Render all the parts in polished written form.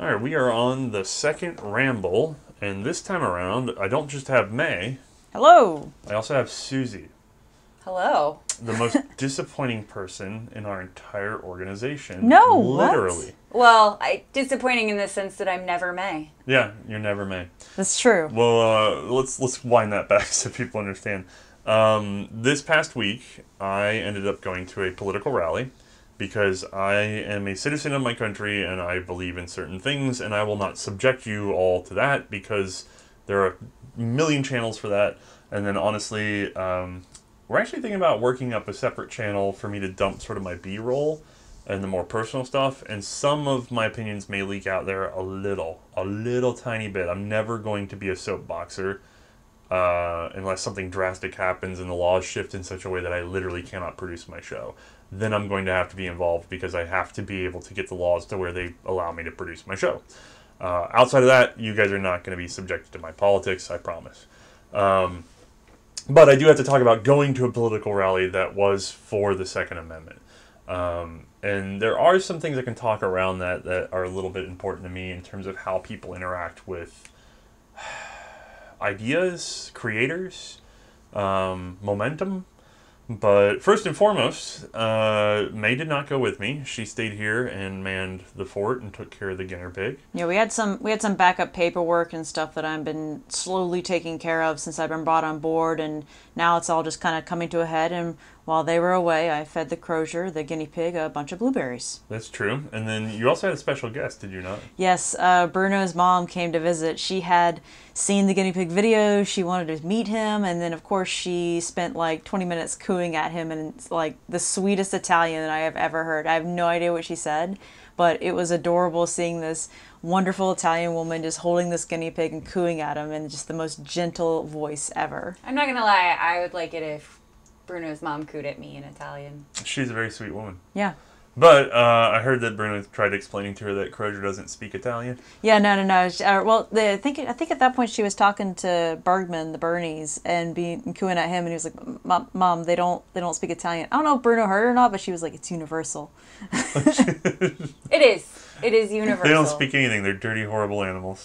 All right, we are on the second ramble, and this time around, I don't just have May, Hello. I also have Susie, Hello. the most disappointing person in our entire organization. No, literally. Well, disappointing in the sense that I'm never May. Yeah, you're never May. That's true. Well, let's wind that back so people understand. This past week, I ended up going to a political rally because I am a citizen of my country and I believe in certain things, and I will not subject you all to that because there are a million channels for that. And then honestly, we're actually thinking about working up a separate channel for me to dump sort of my B-roll and the more personal stuff, and some of my opinions may leak out there a little tiny bit. I'm never going to be a soapboxer unless something drastic happens and the laws shift in such a way that I literally cannot produce my show. Then I'm going to have to be involved because I have to be able to get the laws to where they allow me to produce my show. Outside of that, you guys are not going to be subjected to my politics, I promise. But I do have to talk about going to a political rally that was for the Second Amendment. And there are some things I can talk around that are a little bit important to me in terms of how people interact with ideas, creators, momentum. But first and foremost, May did not go with me. She stayed here and manned the fort and took care of the guinea pig. Yeah, we had some backup paperwork and stuff that I've been slowly taking care of since I've been brought on board, and now it's all just kind of coming to a head. And while they were away, I fed the crozier, the guinea pig, a bunch of blueberries. That's true. And then you also had a special guest, did you not? Yes, Bruno's mom came to visit. She had seen the guinea pig video. She wanted to meet him, and then of course she spent like 20 minutes cooing at him, and it's like the sweetest Italian that I have ever heard. I have no idea what she said, but it was adorable seeing this wonderful Italian woman just holding this guinea pig and cooing at him, and just the most gentle voice ever. I'm not gonna lie, I would like it if Bruno's mom cooed at me in Italian. She's a very sweet woman. Yeah. But I heard that Bruno tried explaining to her that Crozier doesn't speak Italian. Yeah, no. Well, I think at that point she was talking to Bergman, the Bernies, and cooing at him, and he was like, "Mom, they don't speak Italian." I don't know if Bruno heard it or not, but she was like, "It's universal." It is universal. They don't speak anything. They're dirty, horrible animals.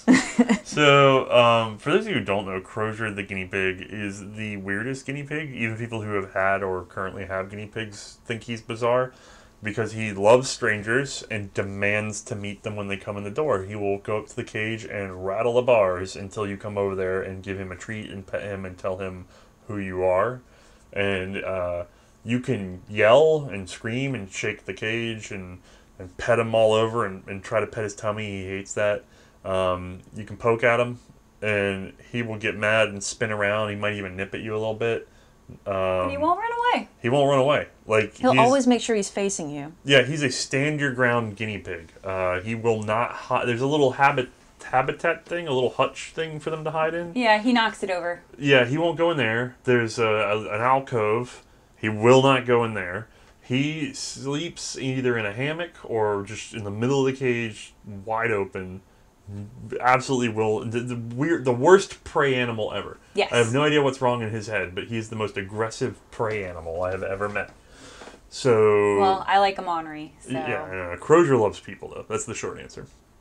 So, for those of you who don't know, Crozier the guinea pig is the weirdest guinea pig. Even people who have had or currently have guinea pigs think he's bizarre, because he loves strangers and demands to meet them when they come in the door. He will go up to the cage and rattle the bars until you come over there and give him a treat and pet him and tell him who you are. And you can yell and scream and shake the cage and pet him all over and try to pet his tummy. He hates that. You can poke at him and he will get mad and spin around. He might even nip at you a little bit. And he won't run away. He won't run away. Like He'll always make sure he's facing you. Yeah, he's a stand your ground guinea pig. He will not hide. There's a little habitat thing, a little hutch thing for them to hide in. Yeah, he knocks it over. Yeah, he won't go in there. There's an alcove. He will not go in there. He sleeps either in a hammock or just in the middle of the cage, wide open. Absolutely will. The worst prey animal ever. Yes. I have no idea what's wrong in his head, but he's the most aggressive prey animal I have ever met. So. Well, I like him ornery. So. Yeah, Crozier loves people though. That's the short answer.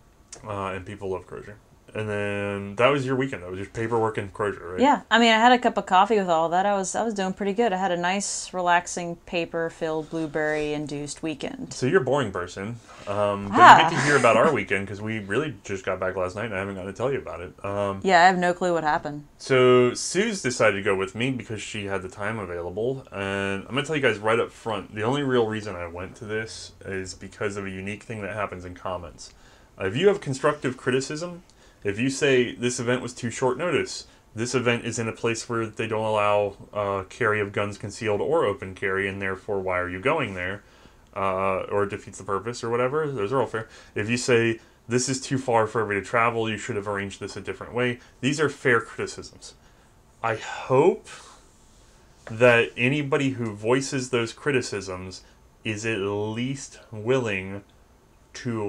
And people love Crozier. And then that was your weekend. That was your paperwork and Crozier, right? Yeah, I mean, I had a cup of coffee with all that. I was doing pretty good. I had a nice, relaxing, paper-filled, blueberry-induced weekend. So you're a boring person. But you get to hear about our weekend because we really just got back last night and I haven't gotten to tell you about it. Yeah, I have no clue what happened. So Suze decided to go with me because she had the time available. And I'm going to tell you guys right up front, the only real reason I went to this is because of a unique thing that happens in comments. If you have constructive criticism, if you say this event was too short notice, this event is in a place where they don't allow carry of guns concealed or open carry, and therefore why are you going there? Or it defeats the purpose or whatever, those are all fair. If you say this is too far for everybody to travel, you should have arranged this a different way, these are fair criticisms. I hope that anybody who voices those criticisms is at least willing to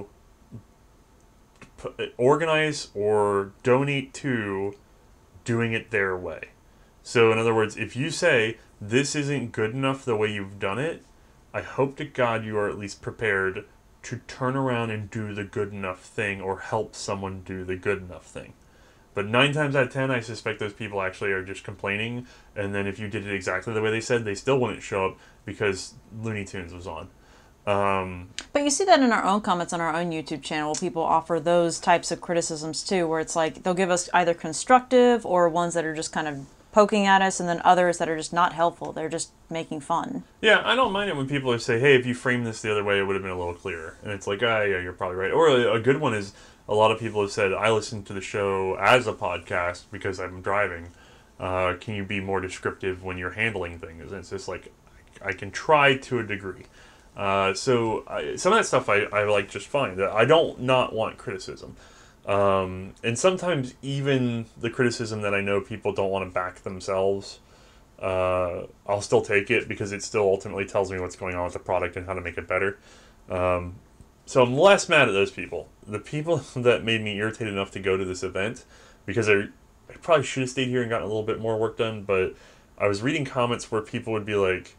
organize or donate to doing it their way. So in other words, if you say this isn't good enough the way you've done it, I hope to God you are at least prepared to turn around and do the good enough thing or help someone do the good enough thing. But 9 times out of 10, I suspect those people actually are just complaining, and then if you did it exactly the way they said, they still wouldn't show up because Looney Tunes was on. But you see that in our own comments on our own YouTube channel. People offer those types of criticisms too, where it's like they'll give us either constructive or ones that are just kind of poking at us, and then others that are just not helpful. They're just making fun. Yeah, I don't mind it when people say, hey, if you framed this the other way, it would have been a little clearer. And it's like, yeah, you're probably right. Or a good one is, a lot of people have said, I listen to the show as a podcast because I'm driving. Can you be more descriptive when you're handling things? And it's just like, I can try to a degree. Some of that stuff I like just fine. I don't not want criticism. And sometimes even the criticism that I know people don't want to back themselves, I'll still take it because it still ultimately tells me what's going on with the product and how to make it better. So I'm less mad at those people. The people that made me irritated enough to go to this event, because I probably should have stayed here and gotten a little bit more work done, but I was reading comments where people would be like,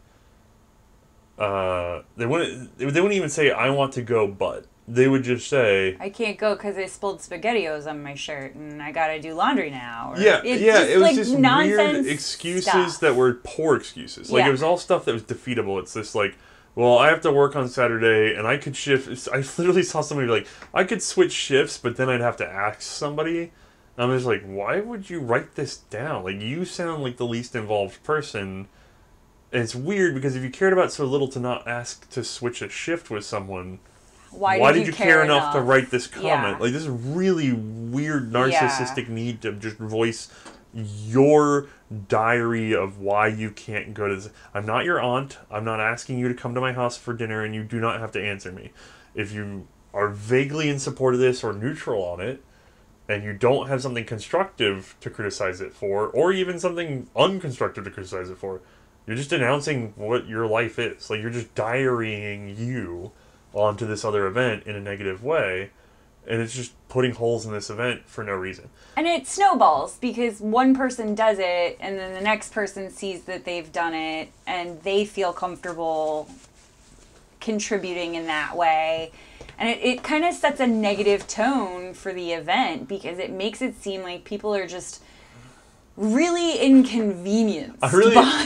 they wouldn't even say, I want to go, but they would just say, I can't go because I spilled SpaghettiOs on my shirt and I gotta do laundry now. Or it was just weird nonsense excuses stuff. that were poor excuses. Like, Yeah. it was all stuff that was defeatable. It's just like, well, I have to work on Saturday and I could shift. I literally saw somebody be like, I could switch shifts, but then I'd have to ask somebody. And I'm just like, why would you write this down? Like, you sound like the least involved person. And it's weird because if you cared about so little to not ask to switch a shift with someone, why did you care enough to write this comment? Yeah. Like, this is really weird narcissistic need to just voice your diary of why you can't go to this. I'm not your aunt. I'm not asking you to come to my house for dinner, and you do not have to answer me. If you are vaguely in support of this or neutral on it, and you don't have something constructive to criticize it for, or even something unconstructive to criticize it for, you're just announcing what your life is. Like, you're just diarying you onto this other event in a negative way, and it's just putting holes in this event for no reason. And it snowballs because one person does it and then the next person sees that they've done it and they feel comfortable contributing in that way. And it kind of sets a negative tone for the event because it makes it seem like people are just really inconvenienced by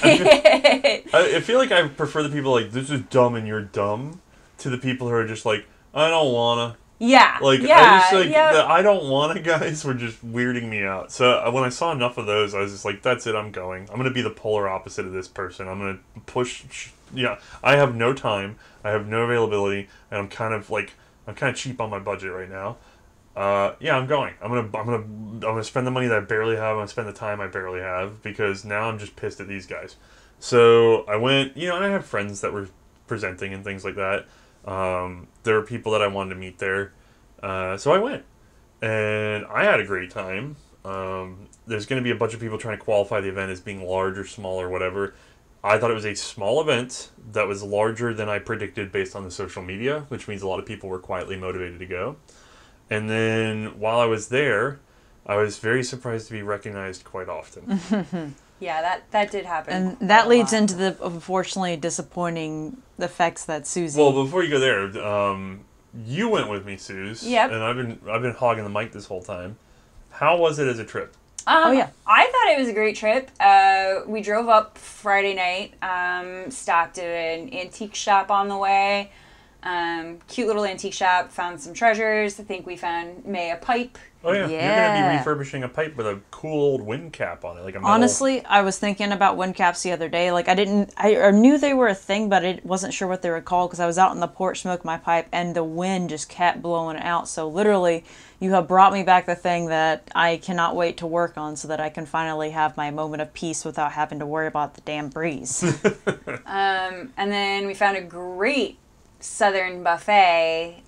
it. I feel like I prefer the people like, this is dumb and you're dumb, to the people who are just like, I don't wanna. Yeah. Like, yeah, I just like, yeah. the I don't wanna guys were just weirding me out. So when I saw enough of those, I was just like, that's it, I'm going. I'm gonna be the polar opposite of this person. I'm gonna push, I have no time, I have no availability, and I'm kind of cheap on my budget right now. I'm going. I'm gonna spend the money that I barely have. I'm gonna spend the time I barely have because now I'm just pissed at these guys. So I went, and I have friends that were presenting and things like that. There were people that I wanted to meet there, so I went, and I had a great time. There's going to be a bunch of people trying to qualify the event as being large or small or whatever. I thought it was a small event that was larger than I predicted based on the social media, which means a lot of people were quietly motivated to go. And then while I was there, I was very surprised to be recognized quite often. Yeah, that did happen. And that leads into the unfortunately disappointing effects that Susie... Well, before you go there, you went with me, Suze. Yep. And I've been hogging the mic this whole time. How was it as a trip? I thought it was a great trip. We drove up Friday night, stopped at an antique shop on the way. Cute little antique shop, found some treasures. I think we found May a pipe. Oh, yeah. Yeah. You're going to be refurbishing a pipe with a cool old wind cap on it. Like a metal... Honestly, I was thinking about wind caps the other day. Like, I knew they were a thing, but I wasn't sure what they were called because I was out on the porch smoking my pipe and the wind just kept blowing out. So literally, you have brought me back the thing that I cannot wait to work on so that I can finally have my moment of peace without having to worry about the damn breeze. And then we found a great Southern buffet.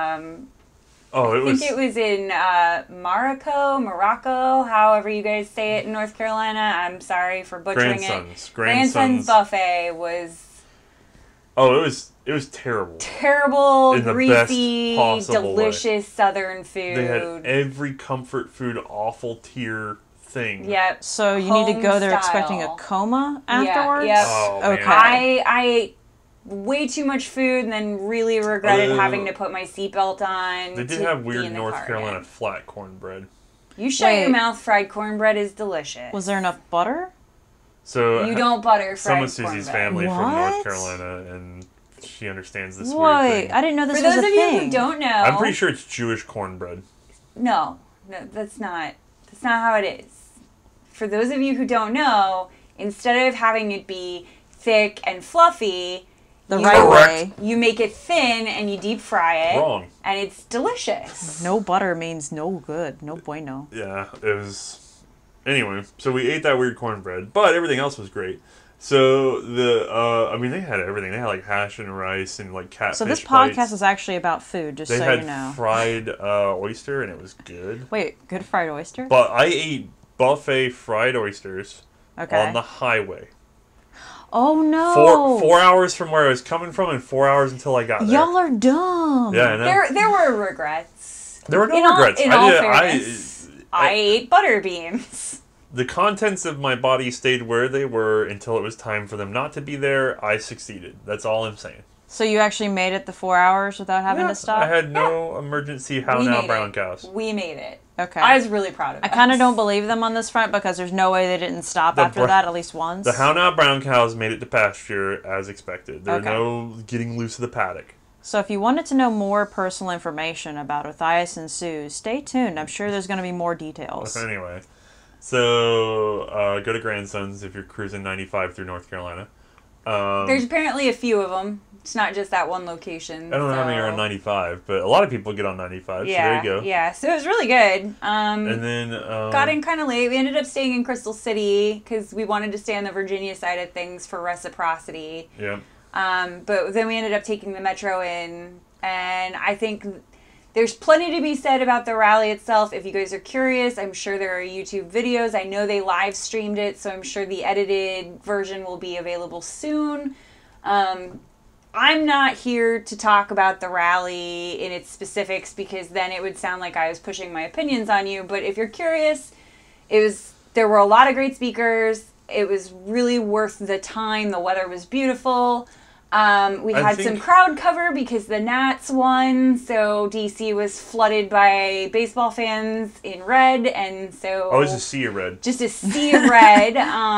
I think it was in Morocco, however you guys say it in North Carolina. I'm sorry for butchering it. Grandson's buffet was... Oh, it was terrible. Terrible, in the greasy, best possible delicious way. Southern food. They had every comfort food awful tier thing. Yep. So you need to go there Home expecting a style. coma afterwards? Yep. Oh, Okay. man. I way too much food and then really regretted Oh, having to put my seatbelt on. They did to have be weird in the North car Carolina again. flat cornbread. You shut your Wait. mouth. Fried cornbread is delicious. Was there enough butter? So You don't butter some fried of Susie's cornbread. family from North What? Carolina, and she understands this weird Wait, thing. I didn't know this For was those a of thing. you who don't know, I'm pretty sure it's Jewish cornbread. No, that's not how it is. For those of you who don't know, instead of having it be thick and fluffy, The you, right Correct. way. you make it thin and you deep fry it. Wrong. And it's delicious. No butter means no good. No bueno. Yeah, it was. Anyway, so we ate that weird cornbread, but everything else was great. So I mean, they had everything. They had like hash and rice and like catfish. So this bites. podcast is actually about food, just They so had you know. fried oyster, and it was good. Wait, good fried oyster? But I ate buffet fried oysters Okay. on the highway. Oh no. 4 hours from where I was coming from, and 4 hours until I got there. Y'all are dumb. Yeah, I know. There were regrets. There were no in all- regrets. in I all did- fairness, I ate butter beans. The contents of my body stayed where they were until it was time for them not to be there. I succeeded. That's all I'm saying. So you actually made it the 4 hours without having Yeah, to stop? I had no emergency how We now made brown it. cows. We made it. Okay. I was really proud of I us. kind of don't believe them on this front because there's no way they didn't stop The after br- that at least once. The how now brown cows made it to pasture as expected. There Okay. were no getting loose of the paddock. So if you wanted to know more personal information about Othais and Sue, stay tuned. I'm sure there's going to be more details. Anyway, so go to Grandsons if you're cruising 95 through North Carolina. There's apparently a few of them. It's not just that one location. I don't know how many are on 95, but a lot of people get on 95, Yeah, so there you go. yeah. So it was really good. And then Got in kind of late. We ended up staying in Crystal City because we wanted to stay on the Virginia side of things for reciprocity. Yeah. But then we ended up taking the metro in, and I think there's plenty to be said about the rally itself. If you guys are curious, I'm sure there are YouTube videos. I know they live streamed it, so I'm sure the edited version will be available soon. I'm not here to talk about the rally in its specifics because then it would sound like I was pushing my opinions on you. But if you're curious, there were a lot of great speakers. It was really worth the time. The weather was beautiful. We had some crowd cover because the Nats won, so DC was flooded by baseball fans in red, and so... Oh, it's a sea of red. Just a sea of red.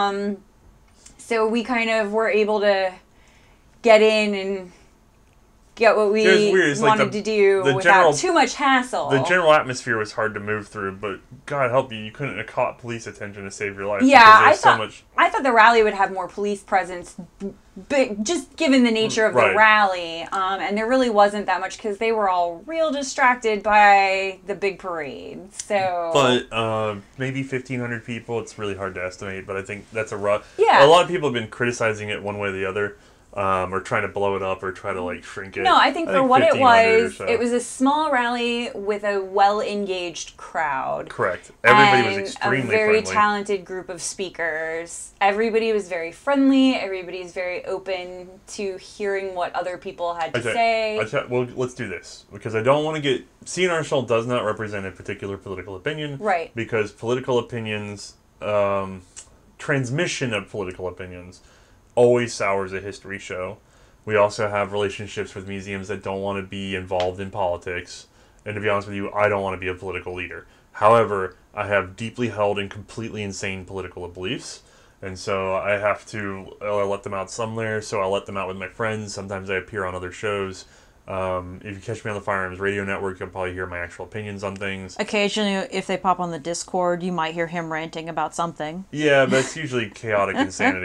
So we kind of were able to get in and get what we It was weird. It's like wanted to do the without general- too much hassle. The general atmosphere was hard to move through, but God help you couldn't have caught police attention to save your life. Yeah, because there's I thought the rally would have more police presence, but just given the nature of the Right. rally, and there really wasn't that much because they were all real distracted by the big parade. So, But maybe 1,500 people. It's really hard to estimate, but I think that's a rough. Yeah. A lot of people have been criticizing it one way or the other, or trying to blow it up or try to like shrink it. no, I think for what it 1,500 or was, so. it was a small rally with a well-engaged crowd. Correct. Everybody was And extremely a very friendly. talented group of speakers. Everybody was very friendly. Everybody's very open to hearing what other people had to say. Well, let's do this because I don't want to get. CNR Show does not represent a particular political opinion. Right. Because political opinions, transmission of political opinions, always sours a history show. We also have relationships with museums that don't want to be involved in politics. And to be honest with you, I don't want to be a political leader. However, I have deeply held and completely insane political beliefs. And so I have to let them out somewhere. So I'll let them out with my friends. Sometimes I appear on other shows. If you catch me on the Firearms Radio Network, you'll probably hear my actual opinions on things. Occasionally, if they pop on the Discord, you might hear him ranting about something. Yeah, that's usually chaotic insanity.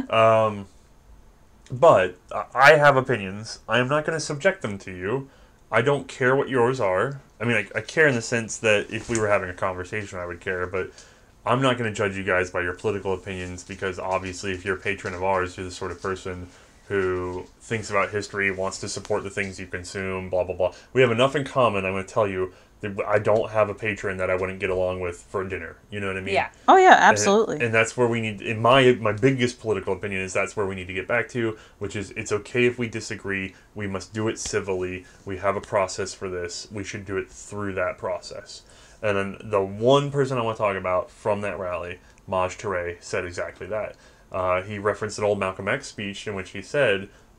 But I have opinions. I am not going to subject them to you. I don't care what yours are. I mean, I care in the sense that if we were having a conversation, I would care, but I'm not going to judge you guys by your political opinions because obviously if you're a patron of ours, you're the sort of person who thinks about history, wants to support the things you consume, blah, blah, blah. We have enough in common, I'm going to tell you, that I don't have a patron that I wouldn't get along with for dinner. You know what I mean? Yeah. Oh yeah, absolutely. And that's where we need, in my biggest political opinion is that's where we need to get back to, which is it's okay if we disagree. We must do it civilly. We have a process for this. We should do it through that process. And then the one person I want to talk about from that rally, Maj Touré, said exactly that. He referenced an old Malcolm X speech in which he said,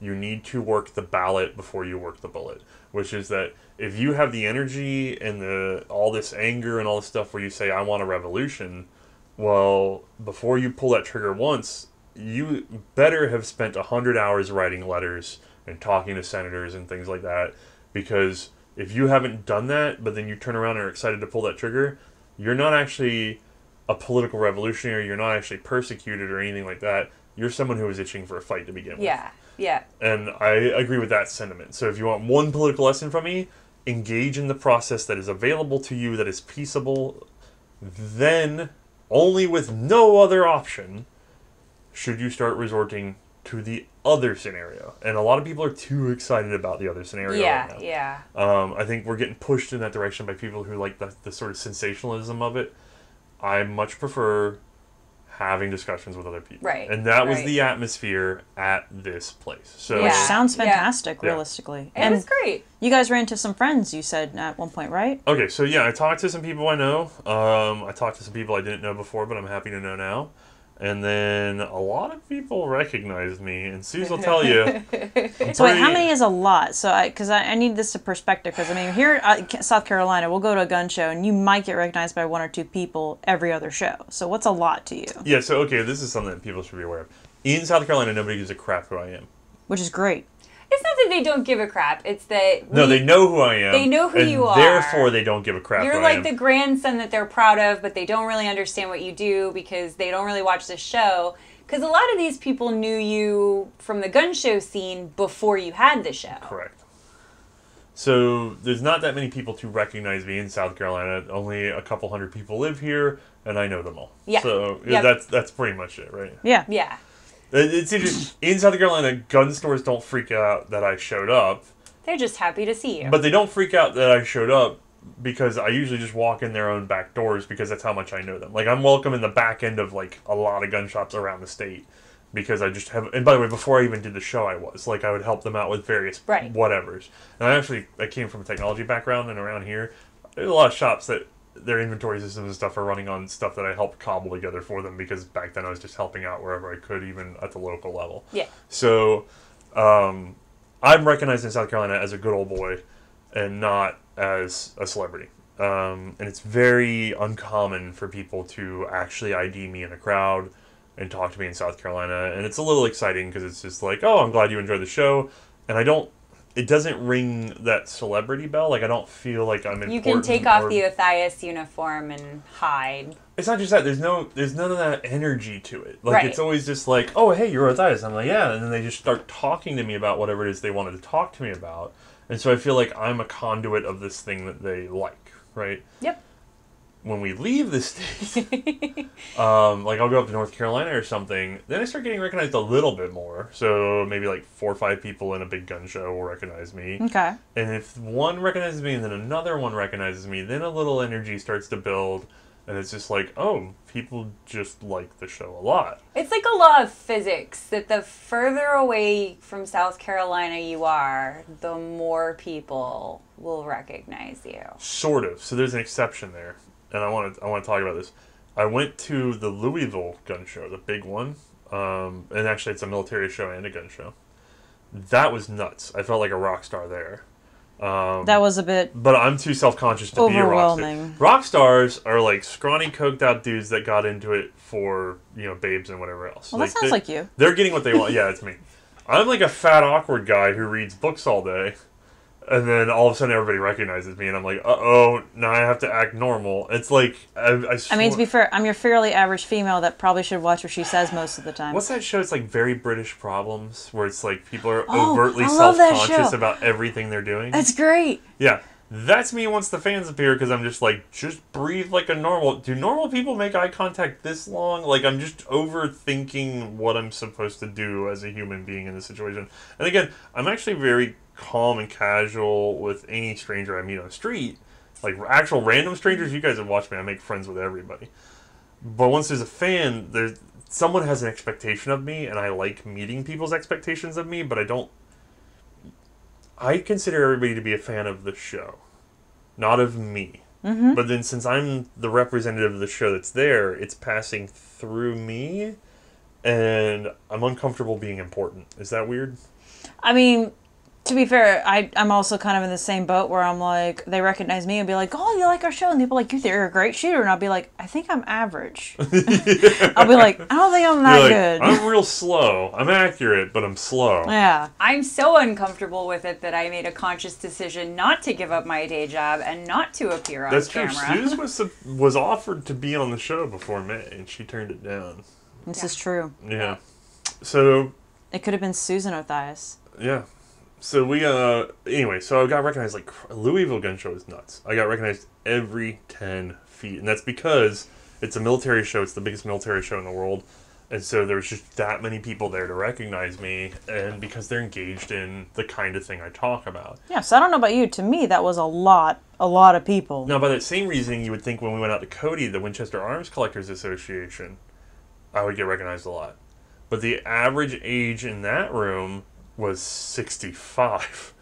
you need to work the ballot before you work the bullet. Which is that if you have the energy and all this anger and all this stuff where you say, I want a revolution, well, before you pull that trigger once, you better have spent 100 hours writing letters and talking to senators and things like that. Because if you haven't done that, but then you turn around and are excited to pull that trigger, you're not actually a political revolutionary, you're not actually persecuted or anything like that. You're someone who was itching for a fight to begin with. Yeah. And I agree with that sentiment. So if you want one political lesson from me, engage in the process that is available to you, that is peaceable. Then, only with no other option, should you start resorting to the other scenario. And a lot of people are too excited about the other scenario right now. Yeah. I think we're getting pushed in that direction by people who like the sort of sensationalism of it. I much prefer having discussions with other people. Right. And that was the atmosphere at this place. So Which sounds fantastic, Yeah. realistically. It was great. You guys ran into some friends, you said, at one point, right? Okay, so yeah, I talked to some people I know. I talked to some people I didn't know before, but I'm happy to know now. And then a lot of people recognized me, and Suze will tell you. So wait, how many is a lot? So because I need this to perspective, because I mean, here at South Carolina, we'll go to a gun show, and you might get recognized by one or two people every other show. So what's a lot to you? Yeah, so okay, this is something that people should be aware of. In South Carolina, nobody gives a crap who I am. Which is great. It's not that they don't give a crap. It's that No, they know who I am. They know who and you are. Therefore, they don't give a crap You're who I like am. the grandson that they're proud of, but they don't really understand what you do because they don't really watch the show. Because a lot of these people knew you from the gun show scene before you had the show. Correct. So there's not that many people to recognize me in South Carolina. Only a couple hundred people live here, and I know them all. Yeah. So Yep. that's pretty much it, right? Yeah. Yeah. It's interesting. In South Carolina, gun stores don't freak out that I showed up, They're just happy to see you. but they don't freak out that I showed up because I usually just walk in their own back doors because that's how much I know them. Like, I'm welcome in the back end of, like, a lot of gun shops around the state because I just have... And by the way, before I even did the show, I was. Like, I would help them out with various whatevers. And I came from a technology background, and around here, there's a lot of shops that their inventory systems and stuff are running on stuff that I helped cobble together for them because back then I was just helping out wherever I could, even at the local level. Yeah. So, I'm recognized in South Carolina as a good old boy and not as a celebrity. And it's very uncommon for people to actually ID me in a crowd and talk to me in South Carolina. And it's a little exciting because it's just like, oh, I'm glad you enjoyed the show. And it doesn't ring that celebrity bell. Like, I don't feel like I'm important. You can take off the Othais uniform and hide. It's not just that. There's none of that energy to it. Like, Right. It's always just like, oh, hey, you're Othais. I'm like, yeah. And then they just start talking to me about whatever it is they wanted to talk to me about. And so I feel like I'm a conduit of this thing that they like, right? Yep. When we leave the state, like I'll go up to North Carolina or something, then I start getting recognized a little bit more. So maybe like 4 or 5 people in a big gun show will recognize me. Okay. And if one recognizes me and then another one recognizes me, then a little energy starts to build. And it's just like, oh, people just like the show a lot. It's like a law of physics that the further away from South Carolina you are, the more people will recognize you. Sort of. So there's an exception there. And I want to talk about this. I went to the Louisville gun show, the big one. And actually it's a military show and a gun show. That was nuts. I felt like a rock star there. That was a bit But I'm too self-conscious to be a rock star. overwhelming. Rock stars are like scrawny, coked out dudes that got into it for, babes and whatever else. Well, that sounds like you. They're getting what they want. Yeah, it's me. I'm like a fat, awkward guy who reads books all day. And then all of a sudden everybody recognizes me and I'm like, uh-oh, now I have to act normal. It's like, I mean, to be fair, I'm your fairly average female that probably should watch what she says most of the time. What's that show? It's like Very British Problems, where it's like people are Oh, overtly I love that self-conscious show. about everything they're doing. That's great. Yeah, that's me once the fans appear because I'm just like, just breathe like a normal... Do normal people make eye contact this long? Like, I'm just overthinking what I'm supposed to do as a human being in this situation. And again, I'm actually very calm and casual with any stranger I meet on the street. Like, actual random strangers, you guys have watched me, I make friends with everybody. But once there's a fan, someone has an expectation of me, and I like meeting people's expectations of me, but I consider everybody to be a fan of the show, not of me. Mm-hmm. But then since I'm the representative of the show that's there, it's passing through me, and I'm uncomfortable being important. Is that weird? I mean, to be fair, I'm also kind of in the same boat where I'm like, they recognize me and be like, oh, you like our show? And people are like, you think you're a great shooter? And I'll be like, I think I'm average. I'll be like, I don't think I'm that You're like, good. I'm real slow. I'm accurate, but I'm slow. Yeah. I'm so uncomfortable with it that I made a conscious decision not to give up my day job and not to appear on That's camera. true. Suze was offered to be on the show before May, and she turned it down. This is true. Yeah. So, It could have been Susan Othias. yeah. So we, anyway, so I got recognized, like, Louisville Gun Show is nuts. I got recognized every 10 feet, and that's because it's a military show. It's the biggest military show in the world, and so there was just that many people there to recognize me, and because they're engaged in the kind of thing I talk about. Yeah, so I don't know about you. To me, that was a lot of people. Now, by that same reasoning, you would think when we went out to Cody, the Winchester Arms Collectors Association, I would get recognized a lot. But the average age in that room was 65.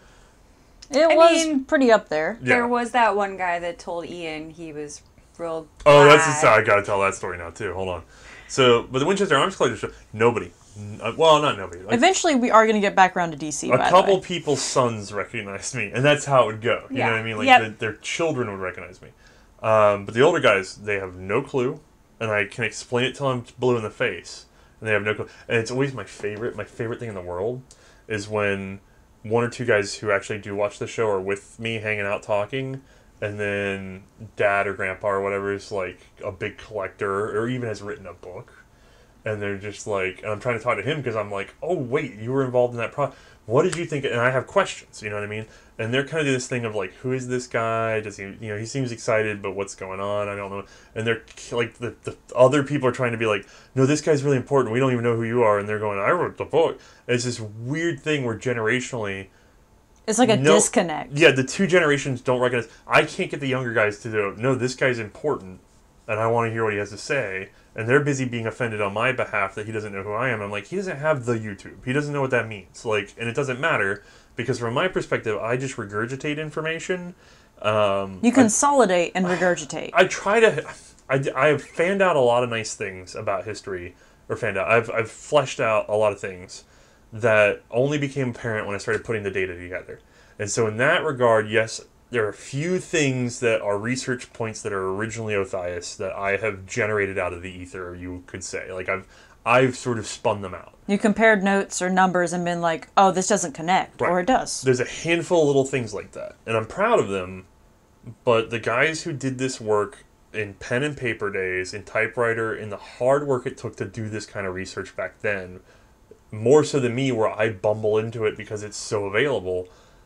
It was pretty up there. Yeah. There was that one guy that told Ian he was real Oh, glad. that's I gotta tell that story now too. Hold on. So, but the Winchester Arms Collectors Show, nobody. Well, not nobody. Like, Eventually, we are going to get back around to DC. a by couple the way. people's sons recognized me, and that's how it would go. You know Yeah. what I mean? Like Yep. their children would recognize me. But the older guys, they have no clue, and I can explain it till I'm blue in the face, and they have no clue. And it's always my favorite thing in the world is when one or two guys who actually do watch the show are with me hanging out talking, and then dad or grandpa or whatever is like a big collector or even has written a book, and they're just like, and I'm trying to talk to him because I'm like, oh wait, you were involved in that what did you think? And I have questions, you know what I mean? And they're kind of doing this thing of like, who is this guy? Does he, he seems excited, but what's going on? I don't know. And they're like, the other people are trying to be like, no, this guy's really important. We don't even know who you are. And they're going, I wrote the book. And it's this weird thing where generationally, It's like a disconnect. yeah, the two generations don't recognize. I can't get the younger guys to do, no, this guy's important, and I want to hear what he has to say. And they're busy being offended on my behalf that he doesn't know who I am. I'm like, he doesn't have the YouTube. He doesn't know what that means. Like, and it doesn't matter because from my perspective, I just regurgitate information. You consolidate and regurgitate. I try to. I have fanned out a lot of nice things about history, or fanned out. I've fleshed out a lot of things that only became apparent when I started putting the data together. And so in that regard, yes, there are a few things that are research points that are originally Othias that I have generated out of the ether, you could say. Like I've sort of spun them out. You compared notes or numbers and been like, oh, this doesn't connect. Right. Or it does. There's a handful of little things like that. And I'm proud of them, but the guys who did this work in pen and paper days, in typewriter, in the hard work it took to do this kind of research back then, more so than me where I bumble into it because it's so available,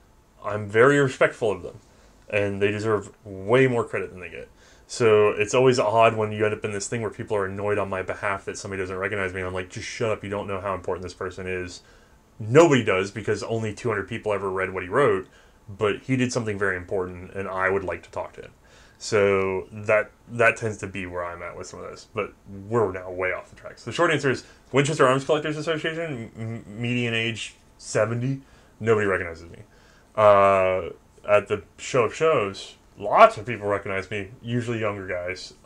I'm very respectful of them. And they deserve way more credit than they get. So it's always odd when you end up in this thing where people are annoyed on my behalf that somebody doesn't recognize me. And I'm like, just shut up. You don't know how important this person is. Nobody does because only 200 people ever read what he wrote. But he did something very important, and I would like to talk to him. So that tends to be where I'm at with some of this. But we're now way off the tracks. The short answer is Winchester Arms Collectors Association, median age 70. Nobody recognizes me. At the show of shows, lots of people recognize me, usually younger guys.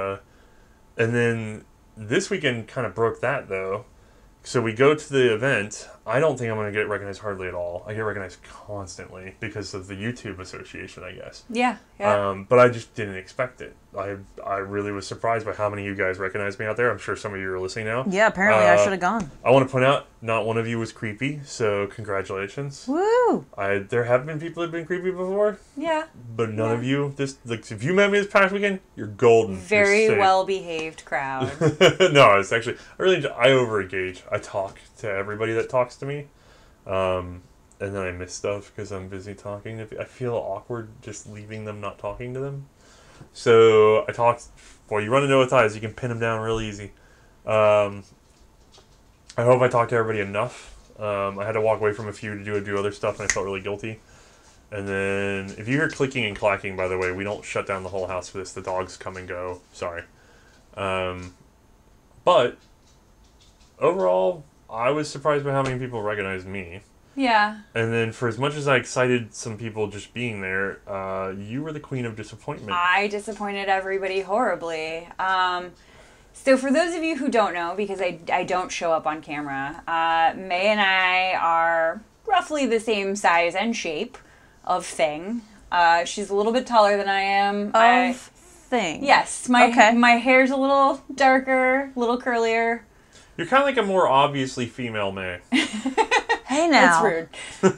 And then this weekend kind of broke that, though. So we go to the event. I don't think I'm going to get recognized hardly at all. I get recognized constantly because of the YouTube association, I guess. Yeah. But I just didn't expect it. I really was surprised by how many of you guys recognized me out there. I'm sure some of you are listening now. Yeah, apparently I should have gone. I want to point out, not one of you was creepy, so congratulations. Woo! There have been people who have been creepy before, Yeah. but none of you. If you met me this past weekend, you're golden. Very You're safe. well behaved crowd. No, it's actually I over-engage. I talk to everybody that talks to me, and then I miss stuff because I'm busy talking. I feel awkward just leaving them not talking to them. So I talked. Well, you run into Othias, you can pin them down real easy. I hope I talked to everybody enough. I had to walk away from a few to do other stuff, and I felt really guilty. And then, if you hear clicking and clacking, by the way, we don't shut down the whole house for this. The dogs come and go. Sorry. But overall, I was surprised by how many people recognized me. Yeah. And then, for as much as I excited some people just being there, you were the queen of disappointment. I disappointed everybody horribly. So for those of you who don't know, because I don't show up on camera, May and I are roughly the same size and shape of thing. She's a little bit taller than I am. Thing. Yes, my hair's a little darker, a little curlier. You're kind of like a more obviously female May. Hey now. That's rude.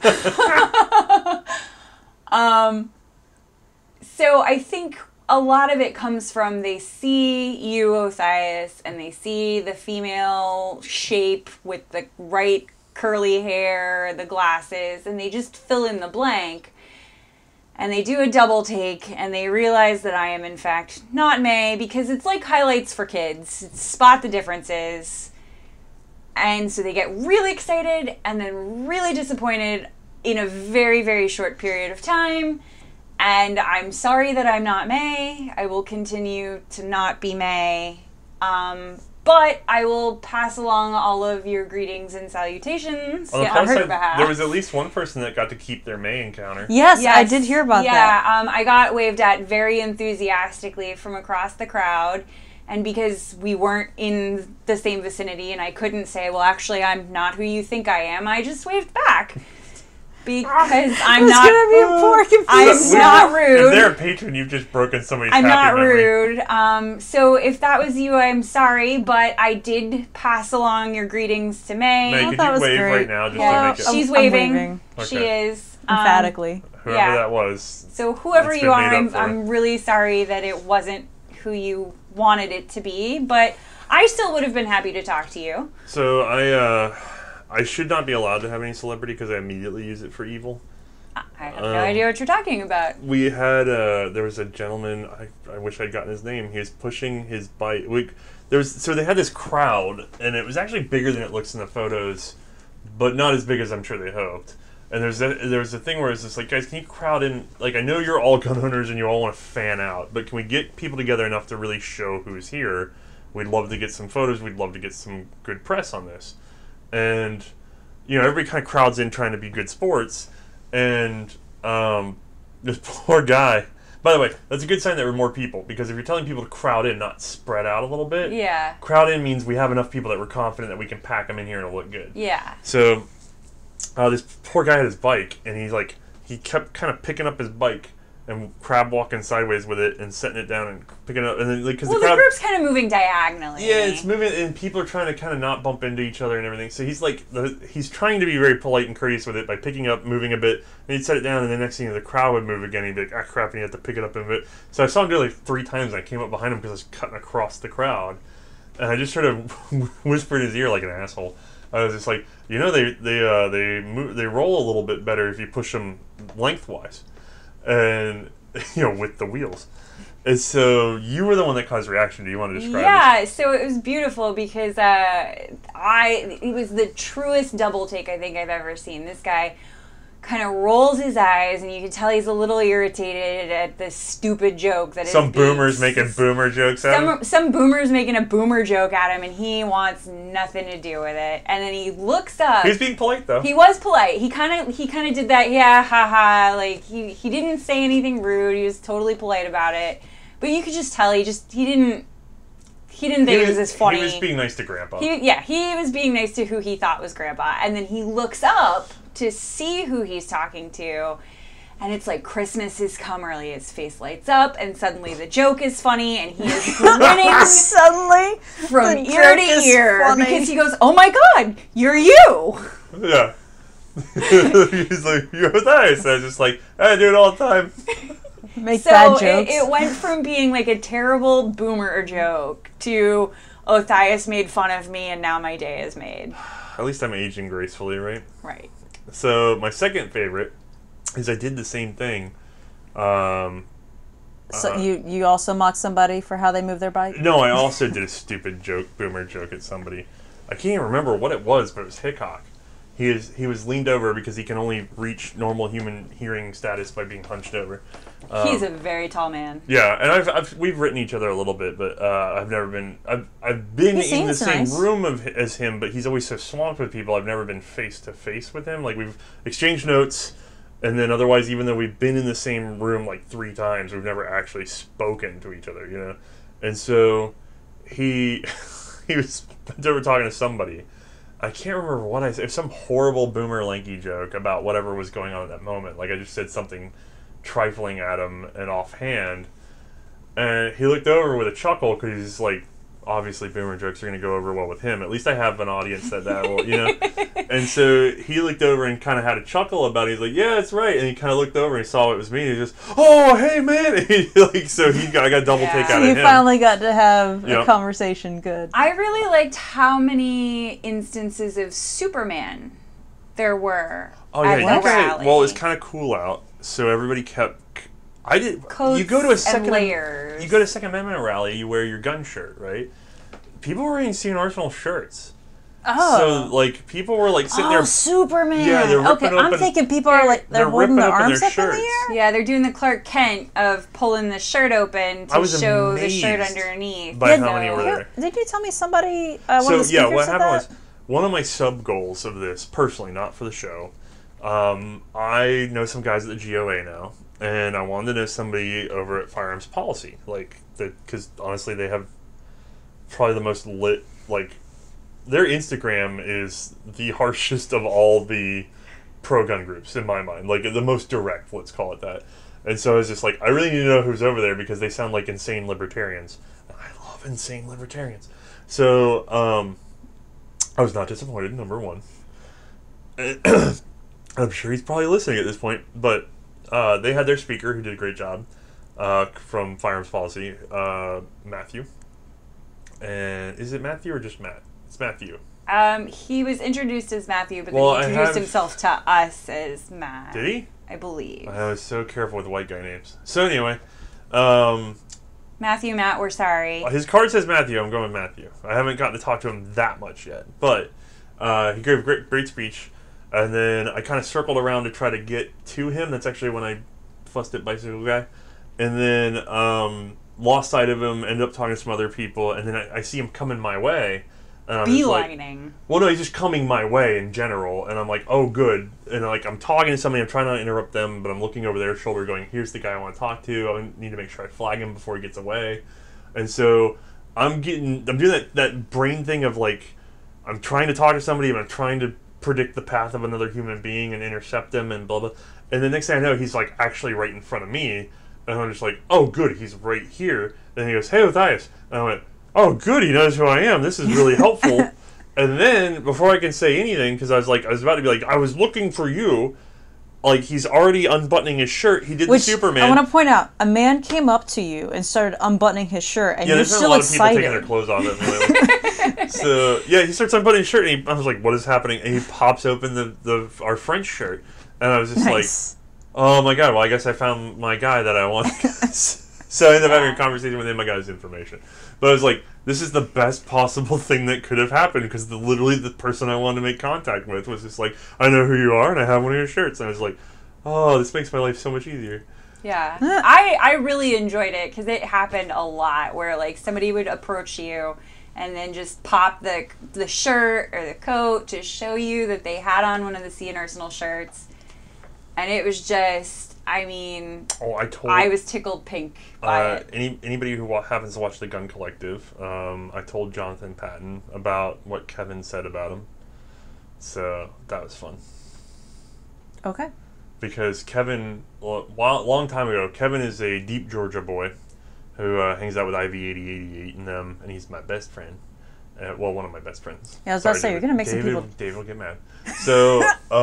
So I think a lot of it comes from they see you, Ozias, and they see the female shape with the right curly hair, the glasses, and they just fill in the blank. And they do a double take, and they realize that I am, in fact, not May, because it's like highlights for kids. It's spot the differences. And so they get really excited and then really disappointed in a very, very short period of time. And I'm sorry that I'm not May. I will continue to not be May. But I will pass along all of your greetings and salutations On the on plus her side, behalf. there was at least one person that got to keep their May encounter. Yes, I did hear about that. Yeah, I got waved at very enthusiastically from across the crowd. And because we weren't in the same vicinity and I couldn't say, well, actually, I'm not who you think I am, I just waved back. Because I'm It's not... gonna be a poor confusion. I'm not rude. If they're a patron, you've just broken somebody's I'm happy not memory. rude. So if that was you, I'm sorry, but I did pass along your greetings to May. May, Oh, could that you was wave great. right now just Yeah, to make it... she's I'm waving. waving. She Okay. is. Emphatically. Whoever yeah. that was. So whoever It's you been are, made up for. I'm really sorry that it wasn't who you wanted it to be, but I still would have been happy to talk to you. So I should not be allowed to have any celebrity because I immediately use it for evil. I have no idea what you're talking about. We had there was a gentleman. I wish I'd gotten his name. He was pushing his bike. So they had this crowd, and it was actually bigger than it looks in the photos, but not as big as I'm sure they hoped. And there was a thing where it's just like, guys, can you crowd in? Like, I know you're all gun owners and you all want to fan out, but can we get people together enough to really show who's here? We'd love to get some photos. We'd love to get some good press on this. And everybody kind of crowds in trying to be good sports. And this poor guy. By the way, that's a good sign that there were more people, because if you're telling people to crowd in, not spread out a little bit, Yeah. crowd in means we have enough people that we're confident that we can pack them in here and it'll look good. Yeah. So this poor guy had his bike, and he kept kind of picking up his bike and crab walking sideways with it and setting it down and picking it up, and then because Well, the crowd, the group's kind of moving diagonally. yeah, it's moving, and people are trying to kind of not bump into each other and everything. So he's trying to be very polite and courteous with it by picking up, moving a bit, and he'd set it down, and the next thing the crowd would move again. He'd be like, ah, crap, and you have to pick it up in a bit. So I saw him do it like 3 times, and I came up behind him because I was cutting across the crowd, and I just sort of whispered in his ear like an asshole. I was just like, they roll a little bit better if you push them lengthwise, and with the wheels. And so you were the one that caused reaction. Do you want to describe this? So it was beautiful because it was the truest double take I think I've ever seen. This guy kind of rolls his eyes, and you can tell he's a little irritated at this stupid joke that some boomers making boomer jokes at him. Some boomers making a boomer joke at him, and he wants nothing to do with it. And then he looks up. He was being polite though. He was polite. He kind of did that, yeah, haha. Like he didn't say anything rude. He was totally polite about it. But you could just tell he didn't think it was as funny. He was being nice to Grandpa. He was being nice to who he thought was Grandpa. And then he looks up to see who he's talking to. And it's like Christmas has come early. His face lights up, and suddenly the joke is funny, and he is grinning Suddenly, from the ear joke to is ear funny. because he goes, "Oh my God, you're you!" Yeah. He's like, you're nice. I was just like, I do it all the time. Make So bad jokes. it went from being like a terrible boomer joke to Ozias made fun of me, and now my day is made. At least I'm aging gracefully, right? Right. So my second favorite is I did the same thing. So you also mocked somebody for how they move their bike? No, I also did a stupid boomer joke at somebody. I can't even remember what it was, but it was Hickok. He was leaned over because he can only reach normal human hearing status by being hunched over. He's a very tall man. Yeah, and we've written each other a little bit, but I've never been. I've been He in the seems same nice. room as him, but he's always so swamped with people. I've never been face to face with him. Like, we've exchanged notes, and then otherwise, even though we've been in the same room like 3 times, we've never actually spoken to each other. And so he was bent over talking to somebody, I can't remember what I said. It was some horrible boomer lanky joke about whatever was going on at that moment. Like I just said something trifling at him and offhand, and he looked over with a chuckle because he's like, obviously boomer jokes are going to go over well with him. At least I have an audience that will, you know. And so he looked over and kind of had a chuckle about it. He's like, "Yeah, that's right." And he kind of looked over and he saw it was me. And he just, "Oh, hey man!" And he, like, so I got a double take out of You him. finally got to have Yep. a conversation. Good. I really liked how many instances of Superman there were Oh at yeah, the rally. well, it's kind of cool out, so everybody kept. I did. Coats You go to a second. and layers. You go to a Second Amendment rally. You wear your gun shirt, right? People were wearing Sea and Arsenal shirts. Oh. So like people were like sitting Oh, there. Superman. Yeah, they're ripping okay, I'm open- thinking people are like they're holding ripping their open arms their up in the shirts. air. Yeah, they're doing the Clark Kent of pulling the shirt open I to was show the shirt amazed underneath. by Yeah, how many were Here- there. Did you tell me somebody? One So of the speakers yeah, what said happened that? was one of my sub goals of this, personally, not for the show. I know some guys at the GOA now, and I wanted to know somebody over at Firearms Policy, like because honestly, they have probably the most lit. Like their Instagram is the harshest of all the pro gun groups in my mind, like the most direct. Let's call it that. And so I was just like, I really need to know who's over there because they sound like insane libertarians. And I love insane libertarians. So I was not disappointed. Number one. I'm sure he's probably listening at this point, but they had their speaker who did a great job from Firearms Policy, Matthew. And is it Matthew or just Matt? It's Matthew. He was introduced as Matthew, but Well, then I he introduced have- himself to us as Matt. Did he? I believe. I was so careful with white guy names. So anyway, Matthew, Matt, we're sorry. his card says Matthew. I'm going with Matthew. I haven't gotten to talk to him that much yet, but he gave a great speech. And then I kind of circled around to try to get to him. That's actually when I fussed at Bicycle Guy. And then lost sight of him, ended up talking to some other people, and then I see him coming my way. And I'm just like, Beelining. well, no, he's just coming my way in general. And I'm like, oh, good. And like I'm talking to somebody, I'm trying not to interrupt them, but I'm looking over their shoulder going, here's the guy I want to talk to. I need to make sure I flag him before he gets away. And so I'm doing that brain thing of like, I'm trying to talk to somebody, and I'm trying to predict the path of another human being and intercept them and blah blah. And the next thing I know, he's like actually right in front of me, and I'm just like, oh good, he's right here. And he goes, hey Matthias. And I went, oh good, he knows who I am. This is really helpful. And then before I can say anything, because I was about to be like, I was looking for you. Like he's already unbuttoning his shirt. He did Which the Superman. I want to point out, a man came up to you and started unbuttoning his shirt, and Yeah, you're there's been a still lot of people taking their excited. clothes off at me lately. So yeah, he starts unbuttoning his shirt, and I was like, "What is happening?" And he pops open our French shirt, and I was just Nice. like, "Oh my god! Well, I guess I found my guy that I want." So I ended up having a conversation with him. I got his information, but I was like, "This is the best possible thing that could have happened," because literally the person I wanted to make contact with was just like, "I know who you are, and I have one of your shirts," and I was like, "Oh, this makes my life so much easier." Yeah. I really enjoyed it because it happened a lot where like somebody would approach you and then just pop the shirt or the coat to show you that they had on one of the Sea and Arsenal shirts. And it was just, I mean, Oh, I was tickled pink by it. Anybody who happens to watch The Gun Collective, I told Jonathan Patton about what Kevin said about him. So that was fun. Okay. Because Kevin, long time ago, Kevin is a deep Georgia boy who hangs out with IV8088 and them, and he's my best friend. Well, one of my best friends. Yeah, I was about to say, you're gonna make some people- David will get mad. So,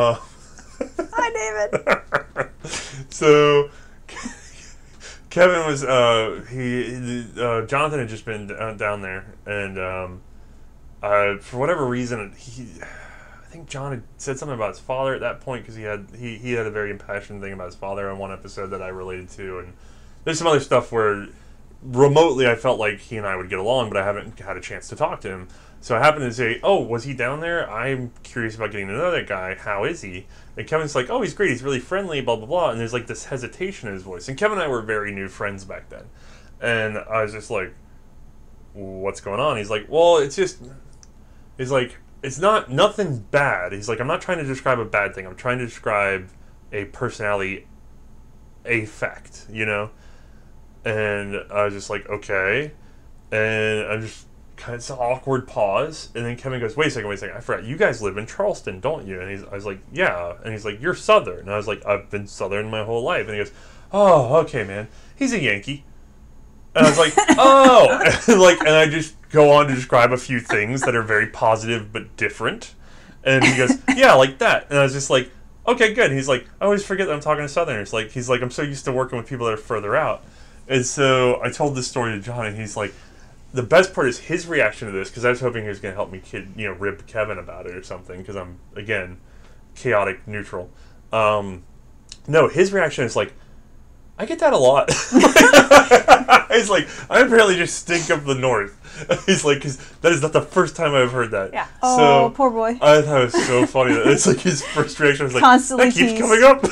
Hi, David. so Kevin was Jonathan had just been down there, and for whatever reason I think John had said something about his father at that point, because he had a very impassioned thing about his father on one episode that I related to, and there's some other stuff where remotely I felt like he and I would get along, but I haven't had a chance to talk to him. So I happened to say, oh, was he down there? I'm curious about getting to know that guy. How is he? And Kevin's like, oh, he's great. He's really friendly, blah, blah, blah. And there's like this hesitation in his voice. And Kevin and I were very new friends back then. And I was just like, what's going on? He's like, well, he's like, it's nothing bad. He's like, I'm not trying to describe a bad thing. I'm trying to describe a personality affect, you know? And I was just like, okay. And I'm just it's an awkward pause, and then Kevin goes, wait a second, I forgot, you guys live in Charleston, don't you? And I was like, yeah. And he's like, you're Southern. And I was like, I've been Southern my whole life. And he goes, oh, okay, man. He's a Yankee. And I was like, oh. And I just go on to describe a few things that are very positive but different. And he goes, yeah, like that. And I was just like, okay, good. And he's like, I always forget that I'm talking to Southerners. He's like, I'm so used to working with people that are further out. And so I told this story to John, and he's like, the best part is his reaction to this, because I was hoping he was going to help me rib Kevin about it or something, because I'm, again, chaotic neutral. No, his reaction is like, I get that a lot. He's like, I apparently just stink up the north. He's like, 'cause that is not the first time I've heard that. Yeah. Oh, poor boy. I thought it was so funny. That it's like his first reaction was like, Constantly that keeps teased. coming up.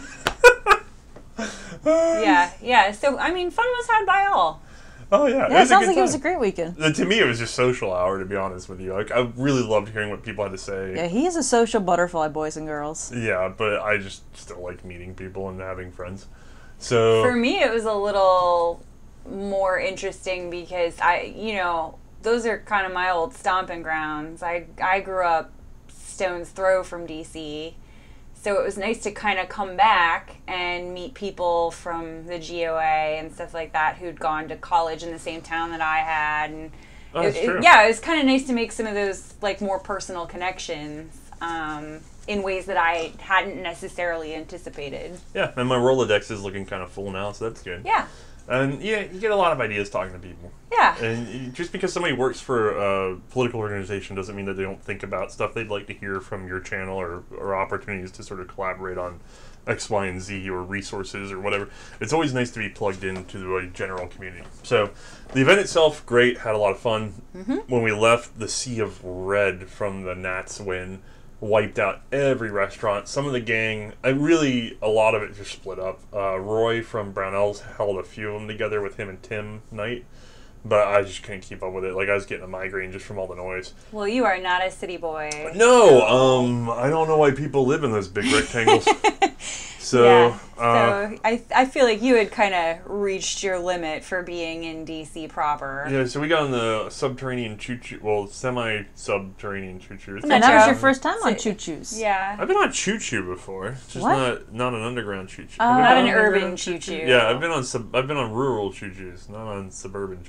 Yeah. So, I mean, fun was had by all. Oh, yeah. Yeah, it sounds like it it was a great weekend. To me, it was just social hour, to be honest with you. Like, I really loved hearing what people had to say. Yeah, he is a social butterfly, boys and girls. Yeah, but I just still like meeting people and having friends. So For me, it was a little more interesting because those are kind of my old stomping grounds. I grew up stone's throw from DC. So it was nice to kind of come back and meet people from the GOA and stuff like that who'd gone to college in the same town that I had. And that's true. yeah, it was kind of nice to make some of those like more personal connections in ways that I hadn't necessarily anticipated. Yeah, and my Rolodex is looking kind of full now, so that's good. Yeah. And yeah, you get a lot of ideas talking to people. Yeah. And just because somebody works for a political organization doesn't mean that they don't think about stuff they'd like to hear from your channel or opportunities to sort of collaborate on X, Y, and Z or resources or whatever. It's always nice to be plugged into a general community. So the event itself, great, had a lot of fun. Mm-hmm. When we left, the sea of red from the Nats win wiped out every restaurant. Some of the gang, a lot of it just split up. Roy from Brownells held a few of them together with him and Tim Knight, but I just couldn't keep up with it. Like, I was getting a migraine just from all the noise. Well, you are not a city boy. No, I don't know why people live in those big rectangles. So I feel like you had kind of reached your limit for being in DC proper. yeah, so we got on the subterranean choo-choo, well, semi-subterranean choo-choo. And that was your first time on Choo Choos. Yeah. I've been on choo-choo before, it's just What? not an underground choo-choo. Not an urban choo-choo. Yeah, I've been on rural choo-choos, not on suburban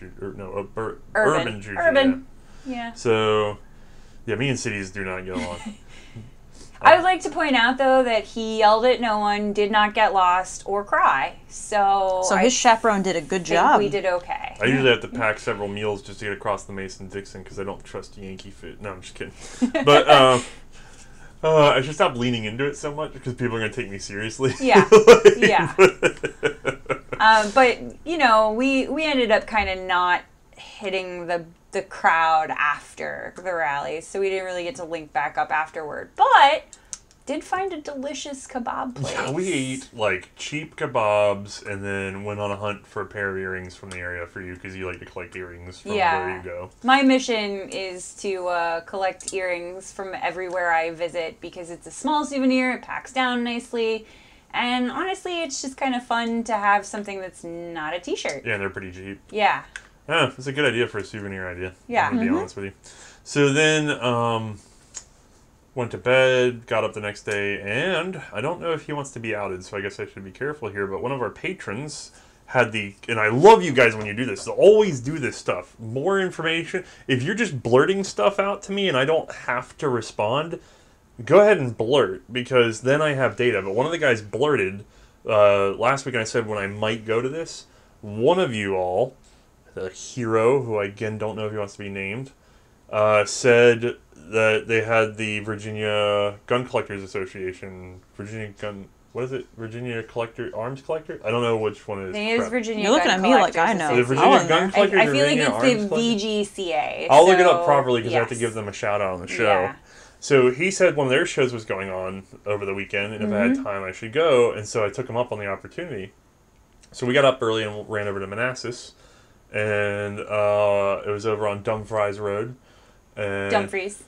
urban choo-choo. Urban. Yeah. So, yeah, me and cities do not get along. I would like to point out, though, that he yelled at no one, did not get lost or cry. So his chaperone did a good think job. we did okay. I usually have to pack several meals just to get across the Mason-Dixon because I don't trust Yankee food. No, I'm just kidding. But I should stop leaning into it so much because people are going to take me seriously. Yeah. Yeah. But, we ended up kind of not hitting the crowd after the rally, so we didn't really get to link back up afterward. But did find a delicious kebab place. Yeah, we ate like cheap kebabs and then went on a hunt for a pair of earrings from the area for you because you like to collect earrings from where you go. My mission is to collect earrings from everywhere I visit because it's a small souvenir, it packs down nicely, and honestly, it's just kind of fun to have something that's not a t-shirt. Yeah, they're pretty cheap. Yeah. Yeah, it's a good idea for a souvenir idea. Yeah. I'm going to be honest with you. So then went to bed, got up the next day, and I don't know if he wants to be outed, so I guess I should be careful here, but one of our patrons had and I love you guys when you do this, so always do this stuff. More information. If you're just blurting stuff out to me and I don't have to respond, go ahead and blurt, because then I have data. But one of the guys blurted last week, and I said when I might go to this, one of you all, the hero, who I again don't know if he wants to be named, said that they had the Virginia Gun Collectors Association, Virginia Arms Collector? I don't know which one it is. I think it is Virginia You're looking Gun at me like Collectors I know. The Virginia wasn't Gun there. Collectors I or feel like Virginia it's Arms the Collectors? VGCA. I'll look it up properly because I have to yes. give them a shout out on the show. Yeah. So he said one of their shows was going on over the weekend, and if I had time, I should go. And so I took him up on the opportunity. So we got up early and ran over to Manassas, and it was over on Dumfries Road. And Dumfries.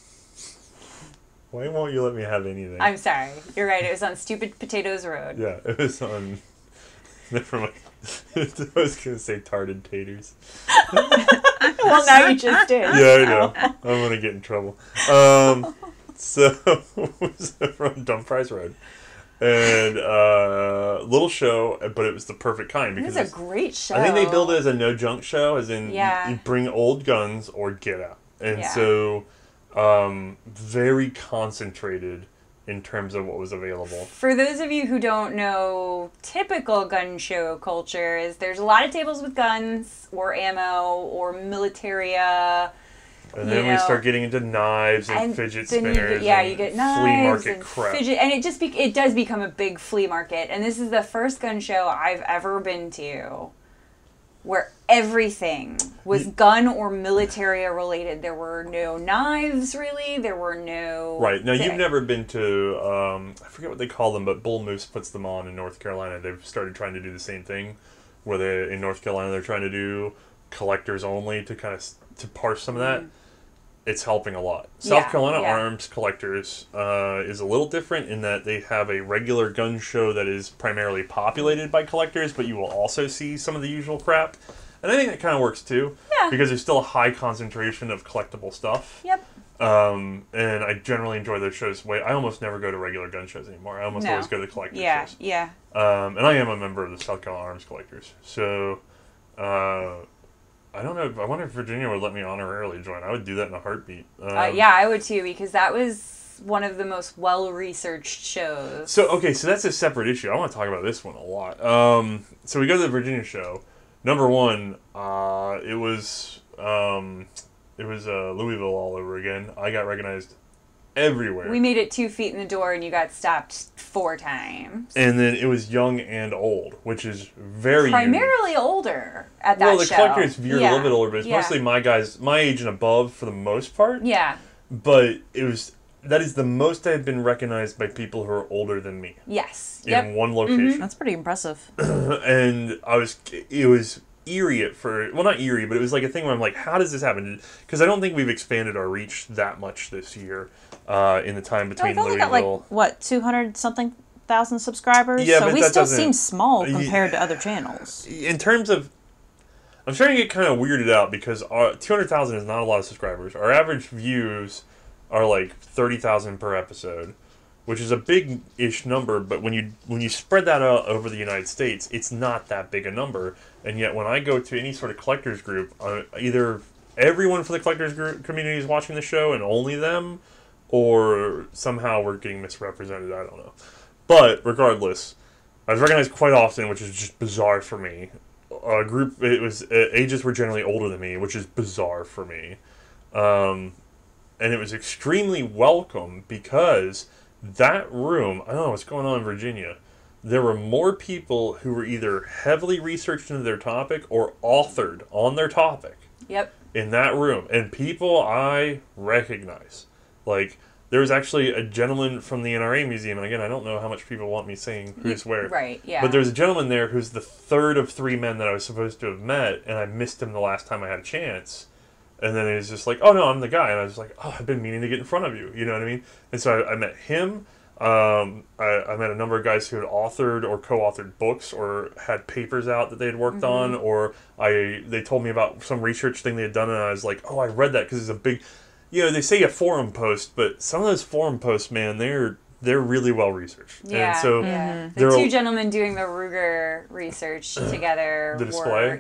Why won't you let me have anything? I'm sorry. You're right. It was on Stupid Potatoes Road. Yeah, it was on. Never mind. I was gonna say tarted taters. Well, now you just did. Yeah, I know. I'm gonna get in trouble. So from Dump Fries Road, and little show, but it was the perfect kind It because was a great show. I think they build it as a no junk show, as in Yeah. you bring old guns or get out, and Yeah. so very concentrated in terms of what was available. For those of you who don't know, typical gun show culture is there's a lot of tables with guns or ammo or militaria. And then we start getting into knives and fidget then spinners. you and get flea knives market and crap. fidget, and it does become a big flea market. And this is the first gun show I've ever been to where everything was gun or militaria related. There were no knives, really. There were no... Right. Now, you've never been to, I forget what they call them, but Bull Moose puts them on in North Carolina. They've started trying to do the same thing, where in North Carolina, they're trying to do collectors only to kind of to parse some of that. It's helping a lot. South Carolina Arms Collectors is a little different in that they have a regular gun show that is primarily populated by collectors, but you will also see some of the usual crap. And I think that kind of works too. Yeah. Because there's still a high concentration of collectible stuff. Yep. And I generally enjoy those shows. I almost never go to regular gun shows anymore. I almost always go to the collector shows. Yeah. And I am a member of the South Carolina Arms Collectors. So, I don't know. I wonder if Virginia would let me honorarily join. I would do that in a heartbeat. Yeah, I would too, because that was one of the most well-researched shows. So that's a separate issue. I want to talk about this one a lot. So we go to the Virginia show. Number one, it was Louisville all over again. I got recognized everywhere. We made it 2 feet in the door, and you got stopped 4 times. And then it was young and old, which is very primarily unique. older at that show. Well, the collectors veered a little bit older, but it's mostly my guys, my age and above for the most part. Yeah. But that is the most I've been recognized by people who are older than me. Yes. In one location. That's pretty impressive. And it was eerie not eerie, but it was like a thing where I'm like, how does this happen? Because I don't think we've expanded our reach that much this year in the time between We've only Louisville. got 200-something thousand subscribers? Yeah, so but we that still doesn't- seem small compared to other channels. In terms of, I'm starting to get kind of weirded out because 200,000 is not a lot of subscribers. Our average views are like 30,000 per episode, which is a big-ish number, but when you spread that out over the United States, it's not that big a number. And yet when I go to any sort of collectors group, either everyone from the collectors group community is watching the show and only them, or somehow we're getting misrepresented, I don't know. But regardless, I was recognized quite often, which is just bizarre for me. Ages were generally older than me, which is bizarre for me. And it was extremely welcome because that room, I don't know what's going on in Virginia, there were more people who were either heavily researched into their topic or authored on their topic in that room. And people I recognize. Like, there was actually a gentleman from the NRA Museum, and again, I don't know how much people want me saying who's where. Right, yeah. But there's a gentleman there who's the third of 3 men that I was supposed to have met, and I missed him the last time I had a chance. And then he was just like, oh, no, I'm the guy. And I was like, oh, I've been meaning to get in front of you. You know what I mean? And so I met him. I met a number of guys who had authored or co-authored books or had papers out that they had worked on, or they told me about some research thing they had done, and I was like, oh, I read that because it's a big... they say a forum post, but some of those forum posts, man, they're really well researched. Yeah, and so the 2 gentlemen doing the Ruger research together. The display?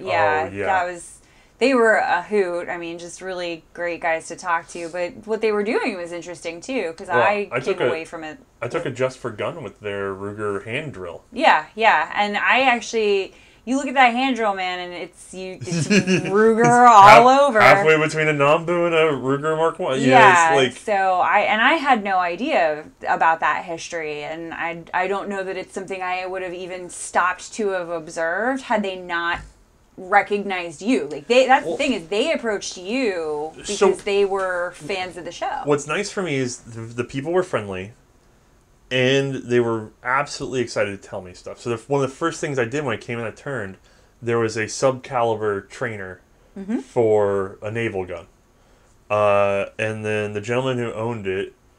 They were a hoot. I mean, just really great guys to talk to. But what they were doing was interesting too, because I came away from it. I took a Just for Gun with their Ruger hand drill. Yeah, and I actually. You look at that hand drill, man, and it's Ruger all over. Halfway between a Nambu and a Ruger Mark I. Yeah, it's like... so I had no idea about that history, and I don't know that it's something I would have even stopped to have observed had they not recognized you. Like the thing is, they approached you because they were fans of the show. What's nice for me is the people were friendly. And they were absolutely excited to tell me stuff. So one of the first things I did when I came in and I turned, there was a sub-caliber trainer for a naval gun. And then the gentleman who owned it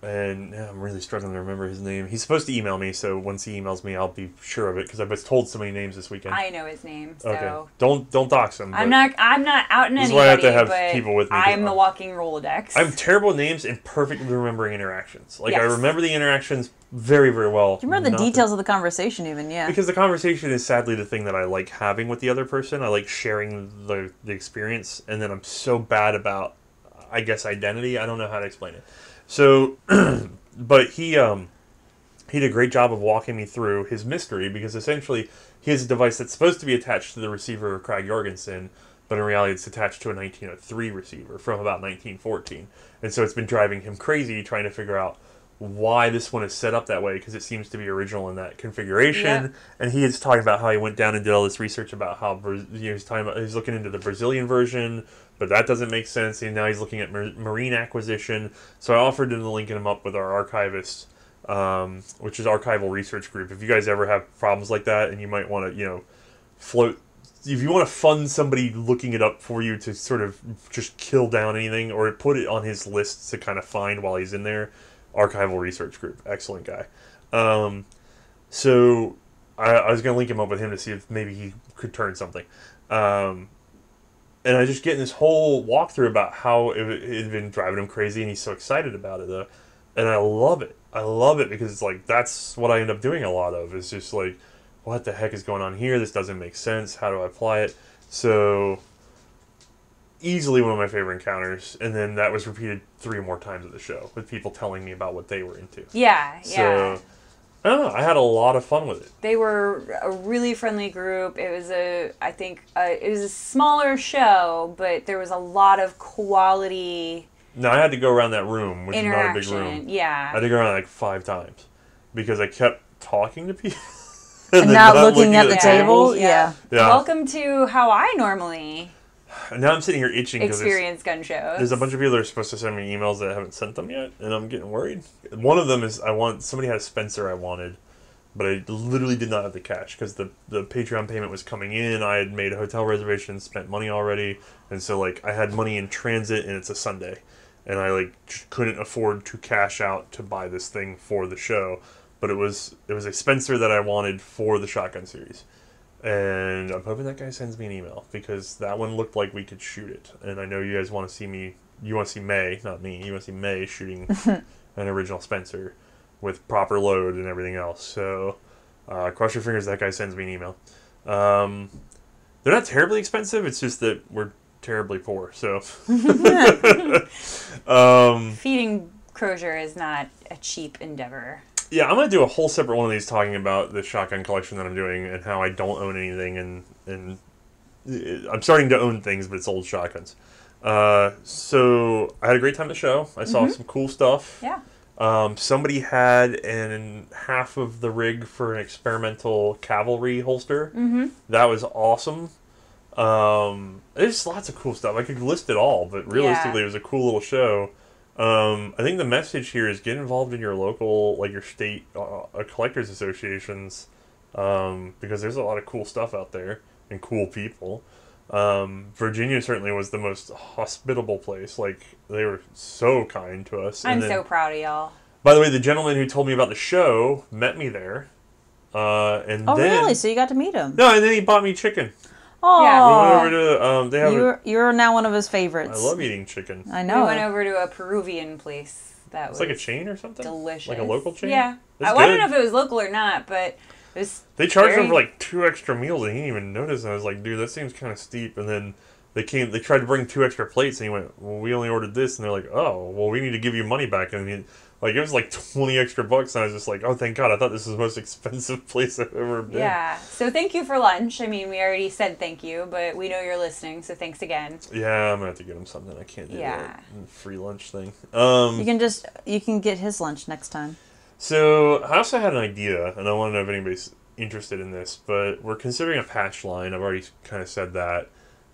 and yeah, I'm really struggling to remember his name. He's supposed to email me, so once he emails me, I'll be sure of it because I was told so many names this weekend. I know his name, so Okay, don't dox him. I'm not outing this anybody. is why I have to have but people with me, 'cause I'm the walking Rolodex. I'm terrible with names and perfect with remembering interactions. Like I Yes. remember the interactions very, very well. Do you remember the Not details of the conversation even? Yeah. because the conversation is sadly the thing that I like having with the other person. I like sharing the experience, and then I'm so bad about, I guess, identity. I don't know how to explain it. So, but he did a great job of walking me through his mystery because essentially he has a device that's supposed to be attached to the receiver of Craig Jorgensen, but in reality it's attached to a 1903 receiver from about 1914. And so it's been driving him crazy trying to figure out why this one is set up that way because it seems to be original in that configuration. Yep. And he is talking about how he went down and did all this research about how he's talking about he's looking into the Brazilian version, but that doesn't make sense. And now he's looking at marine acquisition. So I offered him to link him up with our archivist, which is Archival Research Group. If you guys ever have problems like that, and you might want to float. If you want to fund somebody looking it up for you to sort of just kill down anything or put it on his list to kind of find while he's in there, Archival Research Group, excellent guy. So I was going to link him up with him to see if maybe he could turn something. And I just getting this whole walkthrough about how it had been driving him crazy, and he's so excited about it, though. And I love it. I love it because it's like that's what I end up doing a lot of. It's just like, what the heck is going on here? This doesn't make sense. How do I apply it? So easily one of my favorite encounters, and then that was repeated 3 more times at the show with people telling me about what they were into. Yeah. So I don't know. I had a lot of fun with it. They were a really friendly group. It was it was a smaller show, but there was a lot of quality No, I had to go around that room, which is not a big interaction. room. I Yeah. had to go around like 5 times because I kept talking to people. And then not looking at the table. Yeah. Yeah. Welcome to how I normally And now I'm sitting here itching because experience gun shows. there's a bunch of people that are supposed to send me emails that I haven't sent them yet, and I'm getting worried. One of them is somebody had a Spencer I wanted, but I literally did not have the cash because the Patreon payment was coming in. I had made a hotel reservation, spent money already, and so like I had money in transit, and it's a Sunday, and I like just couldn't afford to cash out to buy this thing for the show. But it was a Spencer that I wanted for the Shotgun series. And I'm hoping that guy sends me an email because that one looked like we could shoot it. And I know you guys want to see me. You want to see May, not me. You want to see May shooting an original Spencer with proper load and everything else. So cross your fingers that guy sends me an email. They're not terribly expensive. It's just that we're terribly poor. So Feeding Crozier is not a cheap endeavor. yeah, I'm going to do a whole separate one of these talking about the shotgun collection that I'm doing and how I don't own anything. And I'm starting to own things, but it's old shotguns. So I had a great time at the show. I saw some cool stuff. Yeah. Somebody had half of the rig for an experimental cavalry holster. Mm-hmm. That was awesome. There's lots of cool stuff. I could list it all, but realistically, It was a cool little show. I think the message here is get involved in your local, like your state collectors associations, because there's a lot of cool stuff out there and cool people. Virginia certainly was the most hospitable place. Like, they were so kind to us. I'm so proud of y'all. By the way, the gentleman who told me about the show met me there. Oh, really? So you got to meet him? No, and then he bought me chicken. Oh, Yeah. We went over to, they have you're now one of his favorites. I love eating chicken. I We know. went over to a Peruvian place that It's was like a chain or something? delicious. Like a local chain? Yeah. That's I don't good. know if it was local or not, but it was They charged very- him for like 2 extra meals, and he didn't even notice. And I was like, "Dude, that seems kind of steep." And then they tried to bring 2 extra plates, and he went, "Well, we only ordered this." And they're like, "Oh, well, we need to give you money back." And it was like $20 extra, and I was just like, "Oh, thank God! I thought this was the most expensive place I've ever been." Yeah. So thank you for lunch. I mean, we already said thank you, but we know you're listening, so thanks again. Yeah, I'm gonna have to get him something. I can't do Yeah. that free lunch thing. You can get his lunch next time. So I also had an idea, and I want to know if anybody's interested in this, but we're considering a patch line. I've already kind of said that.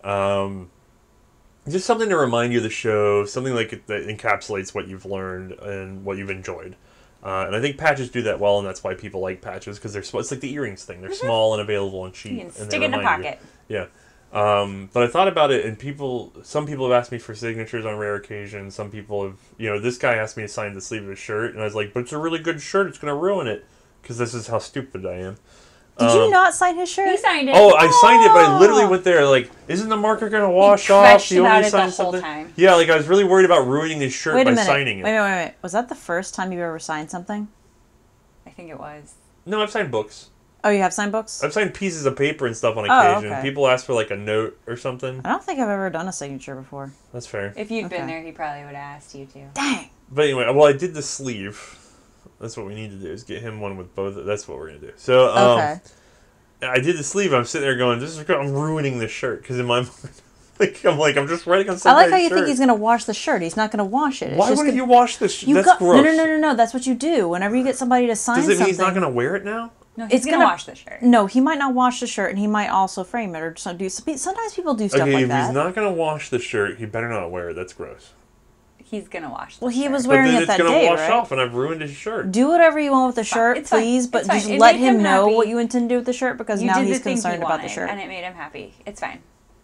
Just something to remind you of the show, something like that encapsulates what you've learned and what you've enjoyed. And I think patches do that well, and that's why people like patches, because it's like the earrings thing. They're small and available and cheap. You can and stick it in a remind you. pocket. Yeah. But I thought about it, and some people have asked me for signatures on rare occasions. Some people have, this guy asked me to sign the sleeve of his shirt, and I was like, but it's a really good shirt. It's going to ruin it, because this is how stupid I am. Did you not sign his shirt? He signed it. Oh, I signed it, but I literally went there like, isn't the marker going to wash off? You about it the whole time. Yeah, like I was really worried about ruining his shirt by signing it. Wait. Was that the first time you ever signed something? I think it was. No, I've signed books. Oh, you have signed books? I've signed pieces of paper and stuff on occasion. Okay. People ask for like a note or something. I don't think I've ever done a signature before. That's fair. If you'd been there, he probably would have asked you to. Dang. But anyway, well, I did the sleeve. That's what we need to do, is get him one with both. That's what we're going to do. So, Okay. I did the sleeve. I'm sitting there going, I'm ruining this shirt. Because in my mind, I'm just writing on somebody's I like how you shirt. think he's going to wash the shirt. He's not going to wash it. Why wouldn't you wash this shirt? That's gross. No. That's what you do. Whenever you get somebody to sign something. Does it mean he's not going to wear it now? No, he's going to wash the shirt. No, he might not wash the shirt, and he might also frame it or do. Sometimes people do stuff like that. If he's not going to wash the shirt, he better not wear it. That's gross. He's going to wash the shirt. Well, he was wearing it that day, right? But then it's going to wash off, and I've ruined his shirt. Do whatever you want with the shirt, please, but just let him know what you intend to do with the shirt, because now he's concerned about the shirt. And it made him happy. It's fine.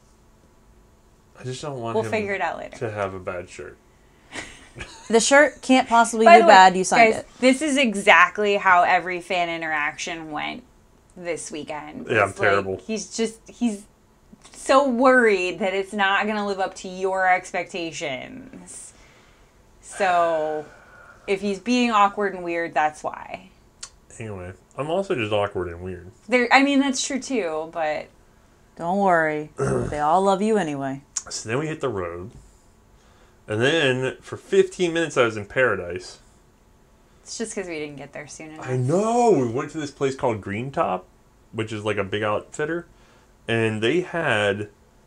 I just don't want We'll figure it out later. To have a bad shirt. The shirt can't possibly be bad. You signed it. This is exactly how every fan interaction went this weekend. Yeah, I'm terrible. He's so worried that it's not going to live up to your expectations. So, if he's being awkward and weird, that's why. Anyway, I'm also just awkward and weird. That's true too, but... Don't worry. They all love you anyway. So then we hit the road. And then, for 15 minutes, I was in paradise. It's just because we didn't get there soon enough. I know! We went to this place called Green Top, which is like a big outfitter. And they had,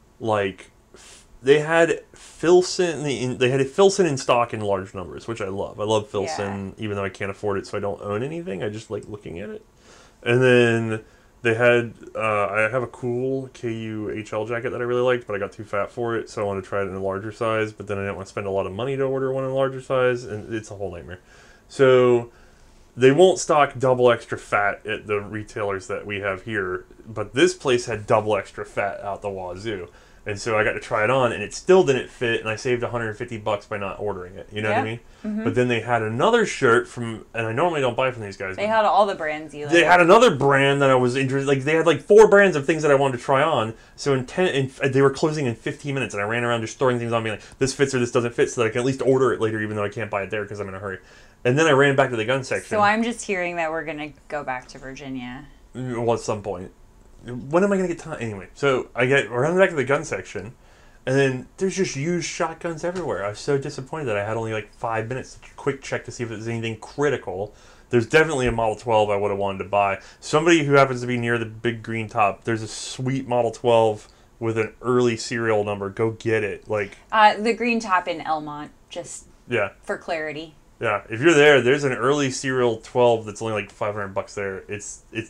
Filson. They had Filson in stock in large numbers, which I love. I love Filson, even though I can't afford it, so I don't own anything. I just like looking at it. And then they had, I have a cool KU HL jacket that I really liked, but I got too fat for it, so I wanted to try it in a larger size, but then I didn't want to spend a lot of money to order one in a larger size, and it's a whole nightmare. So they won't stock double extra fat at the retailers that we have here, but this place had double extra fat out the wazoo. And so I got to try it on, and it still didn't fit, and I saved $150 by not ordering it. You know what I mean? Mm-hmm. But then they had another shirt from, and I normally don't buy from these guys. They had all the brands you like. They had another brand that I was interested. Like, they had 4 brands of things that I wanted to try on. So they were closing in 15 minutes, and I ran around just throwing things on, being like, this fits or this doesn't fit, so that I can at least order it later, even though I can't buy it there because I'm in a hurry. And then I ran back to the gun section. So I'm just hearing that we're gonna go back to Virginia. Well, at some point. When am I gonna get time? Anyway, so I run back to the gun section. And then there's just used shotguns everywhere. I was so disappointed that I had only 5 minutes to quick check to see if there's anything critical. There's definitely a Model 12 I would have wanted to buy. Somebody who happens to be near the big Green Top, there's a sweet Model 12 with an early serial number. Go get it. The Green Top in Elmont, just for clarity. Yeah, if you're there, there's an early serial 12 that's only $500 there. It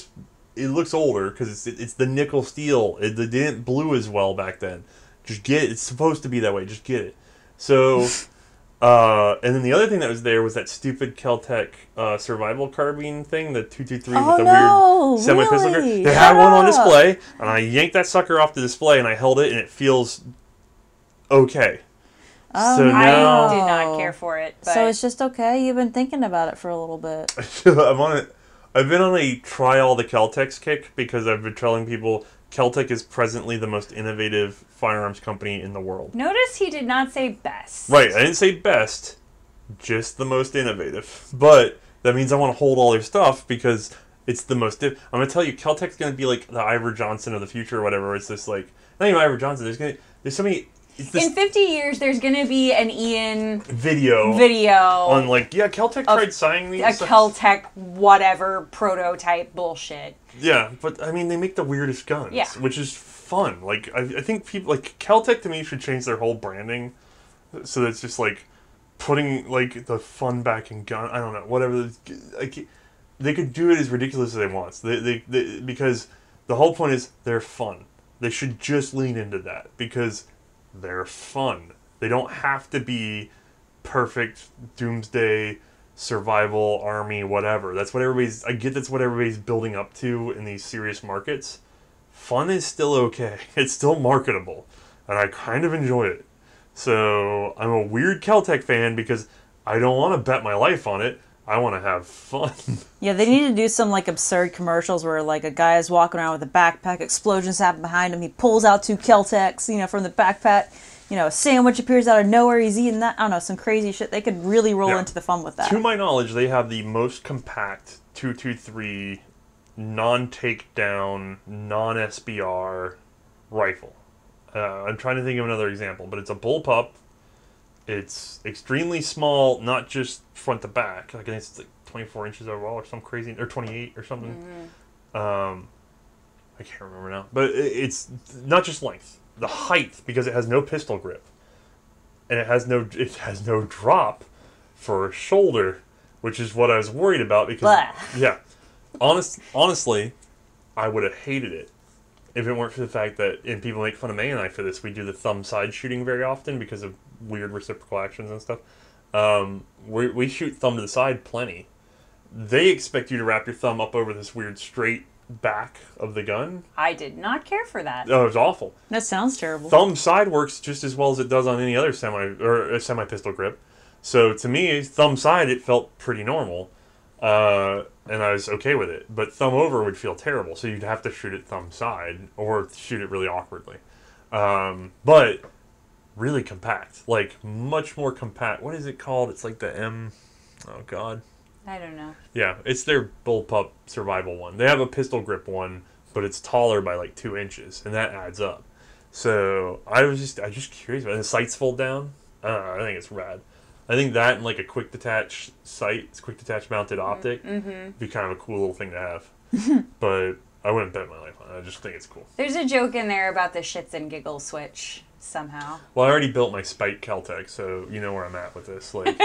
looks older because it's the nickel steel. They didn't blue as well back then. Just get it. It's supposed to be that way. Just get it. So, and then the other thing that was there was that stupid Keltec survival carbine thing, the 223 with the weird semi-pistol. Really? They had one on display, and I yanked that sucker off the display, and I held it, and it feels okay. Oh, so now, I did not care for it. But so it's just okay? You've been thinking about it for a little bit. I've been on a try all the Keltecs kick because I've been telling people Keltec is presently the most innovative firearms company in the world. Notice he did not say best. Right, I didn't say best, just the most innovative. But that means I want to hold all their stuff because it's the most... I'm going to tell you, Keltec's going to be like the Ivor Johnson of the future or whatever. It's just not even Ivor Johnson. There's so many... In 50 years, there's going to be an Ian video on Keltec tried signing these. A Keltec whatever prototype bullshit. Yeah, but I mean, they make the weirdest guns, which is fun. I think people Keltec to me should change their whole branding, so that it's just putting the fun back in gun. I don't know, whatever. They could do it as ridiculous as they want. They because the whole point is they're fun. They should just lean into that because they're fun. They don't have to be perfect doomsday survival army whatever. That's what everybody's building up to in these serious markets. fun is still okay. It's still marketable, and I kind of enjoy it. So I'm a weird Keltec fan because I don't want to bet my life on it. I want to have fun. Yeah, they need to do some like absurd commercials where like a guy is walking around with a backpack, explosions happen behind him, he pulls out 2 Keltecs, from the backpack, a sandwich appears out of nowhere, he's eating that. I don't know, some crazy shit. They could really roll into the fun with that. To my knowledge, they have the most compact 223 non-takedown, non-SBR rifle. I'm trying to think of another example, but it's a bullpup. It's extremely small, not just front to back. Like I think it's like 24 inches overall or some crazy, or 28 or something. I can't remember now. But it's not just length, the height, because it has no pistol grip, and it has no drop for shoulder, which is what I was worried about because Blah. honestly, I would have hated it if it weren't for the fact that, and people make fun of May and I for this, we do the thumb side shooting very often because of weird reciprocal actions and stuff. We shoot thumb to the side plenty. They expect you to wrap your thumb up over this weird straight back of the gun. I did not care for that. Oh, it was awful. That sounds terrible. Thumb side works just as well as it does on any other semi pistol grip. So to me, thumb side, it felt pretty normal. And I was okay with it. But thumb over would feel terrible, so you'd have to shoot it thumb side or shoot it really awkwardly. But really compact, like much more compact. What is it called? It's like the M. Oh God. I don't know. Yeah, it's their bullpup survival one. They have a pistol grip one, but it's taller by like 2 inches, and that adds up. So I was just curious about it. The sights fold down. I think it's rad. I think that and like a quick detach sight, quick detach mounted optic, be kind of a cool little thing to have. But I wouldn't bet my life on it. I just think it's cool. There's a joke in there about the shits and giggles switch somehow. Well, I already built my Spike Keltec, so you know where I'm at with this. Like,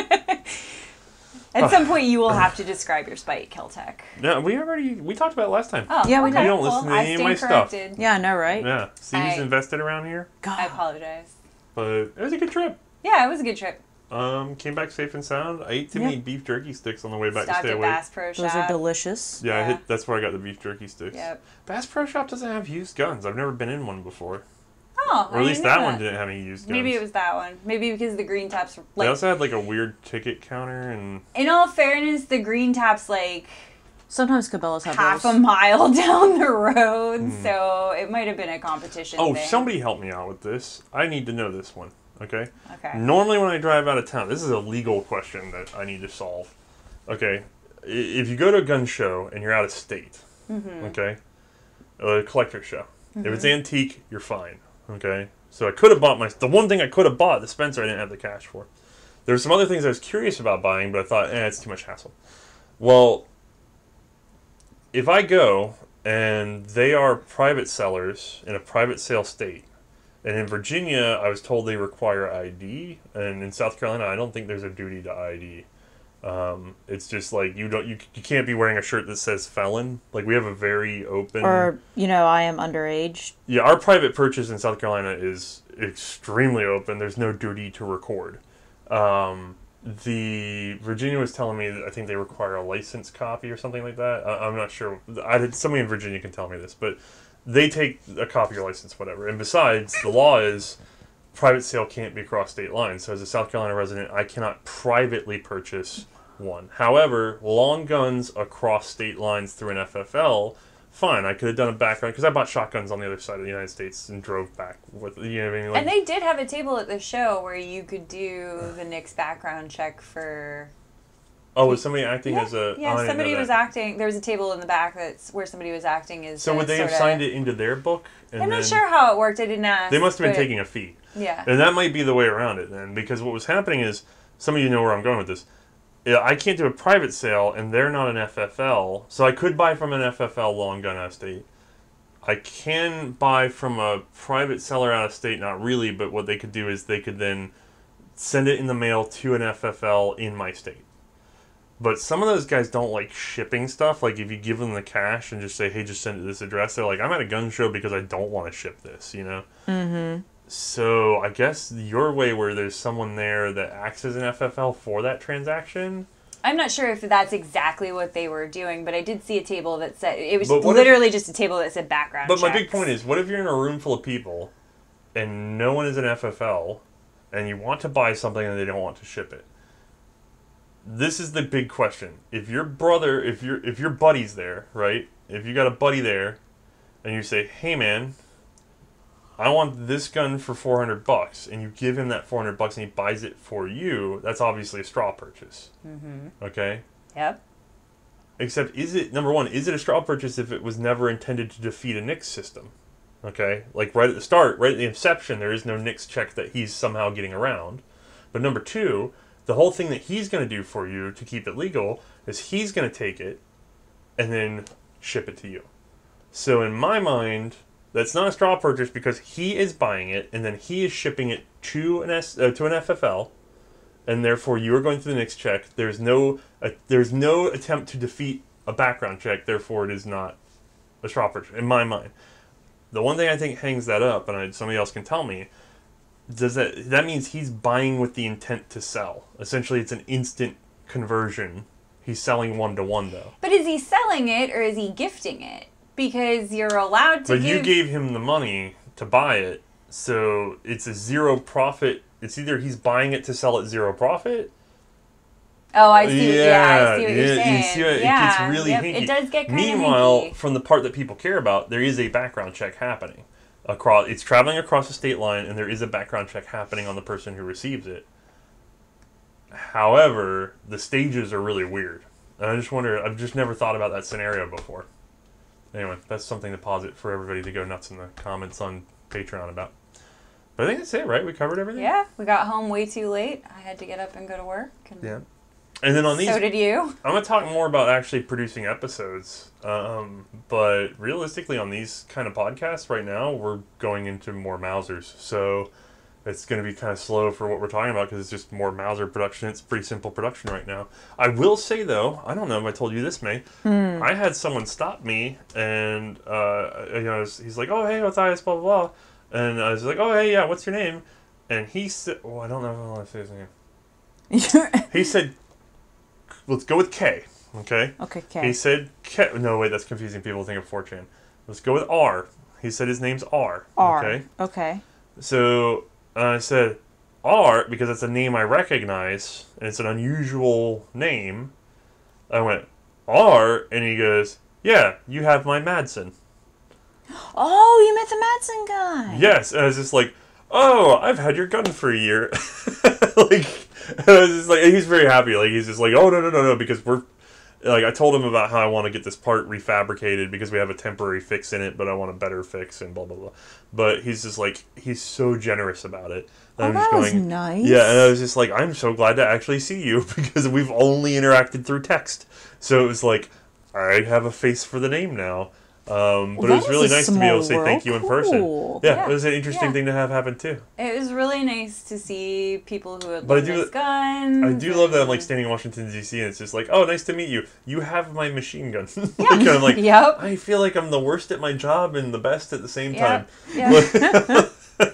At some point, you will have to describe your Spike Keltec. no, we talked about it last time. Oh, Yeah, we okay. did. You don't listen to I any of stand my stuff. corrected. Yeah, I know, right? Yeah, Steve's I- invested around here, I God. apologize. but it was a good trip. Yeah, it was a good trip. Came back safe and sound. I ate too Yeah. many beef jerky sticks on the way back Stopped to stay at awake. Bass Pro Shop. Those are delicious. Yeah, Yeah. that's where I got the beef jerky sticks. Yep. Bass Pro Shop doesn't have used guns. I've never been in one before. Oh, Or at least that one didn't have any used guns. Maybe it was that one. Maybe because the green tops were They like. also had like a weird ticket counter and In all fairness, the green tops like Sometimes Cabela's have half those. a mile down the road, so it might have been a competition. oh, thing. somebody help me out with this. I need to know this one. Okay. Okay. Normally, when I drive out of town, this is a legal question that I need to solve. Okay, if you go to a gun show and you're out of state, okay, a collector show. If it's antique, you're fine. Okay, so I could have bought the one thing I could have bought, the Spencer, I didn't have the cash for. There's some other things I was curious about buying, but I thought, it's too much hassle. Well, if I go and they are private sellers in a private sale state, and in Virginia, I was told they require ID, and in South Carolina, I don't think there's a duty to ID. It's just like you can't be wearing a shirt that says felon. Like we have a very open. Or, I am underage. Yeah, our private purchase in South Carolina is extremely open. There's no duty to record. The Virginia was telling me that I think they require a license copy or something like that. I'm not sure. Somebody in Virginia can tell me this, but they take a copy of your license, whatever. And besides, the law is private sale can't be across state lines. So as a South Carolina resident, I cannot privately purchase one. However, long guns across state lines through an FFL, fine. I could have done a background because I bought shotguns on the other side of the United States and drove back with, what I mean? Like, And they did have a table at the show where you could do the NICS background check for. oh, was somebody acting as a? Yeah, oh, I didn't somebody know was that. acting. There was a table in the back that's where somebody was acting as. So would they have signed it into their book? And I'm then not sure how it worked. I didn't ask. They must have been but- taking a fee. Yeah. And that might be the way around it then, because what was happening is, some of you know where I'm going with this. Yeah, I can't do a private sale, and they're not an FFL, so I could buy from an FFL long gun out of state. I can buy from a private seller out of state, not really, but what they could do is they could then send it in the mail to an FFL in my state. But some of those guys don't like shipping stuff. Like, if you give them the cash and just say, hey, just send it to this address, they're like, I'm at a gun show because I don't want to ship this, Mm-hmm. So I guess your way where there's someone there that acts as an FFL for that transaction I'm not sure if that's exactly what they were doing, but I did see a table that said it was But what literally just a table that said background. But my big checks. point is, what if you're in a room full of people and no one is an FFL and you want to buy something and they don't want to ship it? This is the big question. If your brother, if your buddy's there, right? If you got a buddy there and you say, "Hey man, I want this gun for $400," and you give him that $400 and he buys it for you, that's obviously a straw purchase. Mm-hmm. Okay? Yep. Except, number one, is it a straw purchase if it was never intended to defeat a NICS system? Okay? Like, right at the start, right at the inception, there is no NICS check that he's somehow getting around. But number two, the whole thing that he's going to do for you to keep it legal is he's going to take it and then ship it to you. So in my mind, that's not a straw purchase because he is buying it and then he is shipping it to an FFL, and therefore you are going through the NICS check. There's no attempt to defeat a background check. Therefore, it is not a straw purchase in my mind. The one thing I think hangs that up, and somebody else can tell me, that means he's buying with the intent to sell. Essentially, it's an instant conversion. He's selling 1-to-1 though. But is he selling it or is he gifting it? Because you're allowed to. But you gave him the money to buy it, so it's a zero profit. It's either he's buying it to sell at zero profit. Oh, I see. Yeah, I see what you're saying. You see it gets really hinky. It does get kind of Meanwhile, hinky. from the part that people care about, there is a background check happening. It's traveling across the state line, and there is a background check happening on the person who receives it. However, the stages are really weird. And I just wonder, I've just never thought about that scenario before. Anyway, that's something to posit for everybody to go nuts in the comments on Patreon about. But I think that's it, right? We covered everything? Yeah, we got home way too late. I had to get up and go to work. And Yeah. And then on these, so did you. I'm going to talk more about actually producing episodes. But realistically, on these kind of podcasts right now, we're going into more Mausers. So it's going to be kind of slow for what we're talking about because it's just more Mauser production. It's pretty simple production right now. I will say, though, I don't know if I told you this, May. I had someone stop me, and he's like, "Oh, hey, Matthias, blah, blah, blah." And I was like, "Oh, hey, yeah, what's your name?" And he said, "Oh, I don't know if I want to say his name." He said, "Let's go with K, okay?" Okay, He K. said, K. No, wait, that's confusing. People think of 4chan. Let's go with R. He said his name's R. R. Okay? Okay. So I said, R, because it's a name I recognize, and it's an unusual name. I went, R, and he goes, "Yeah, you have my Madsen." Oh, you met the Madsen guy. Yes, and I was just like, "Oh, I've had your gun for a year." Like, I was just like, he's very happy. Like, he's just like, "Oh, no, because we're," like, I told him about how I want to get this part refabricated because we have a temporary fix in it, but I want a better fix and blah, blah, blah. But he's just like, he's so generous about it. And Oh, that was nice. Yeah, and I was just like, I'm so glad to actually see you because we've only interacted through text. So it was like, I have a face for the name now. But it was really nice to be able to say thank you in person. Cool. Yeah, it was an interesting thing to have happen too. It was really nice to see people who had But I loved do- this gun. I do love that I'm like standing in Washington D.C. and it's just like, "Oh, nice to meet you. You have my machine gun." Like, I'm like, Yep. I feel like I'm the worst at my job and the best at the same time. Yeah.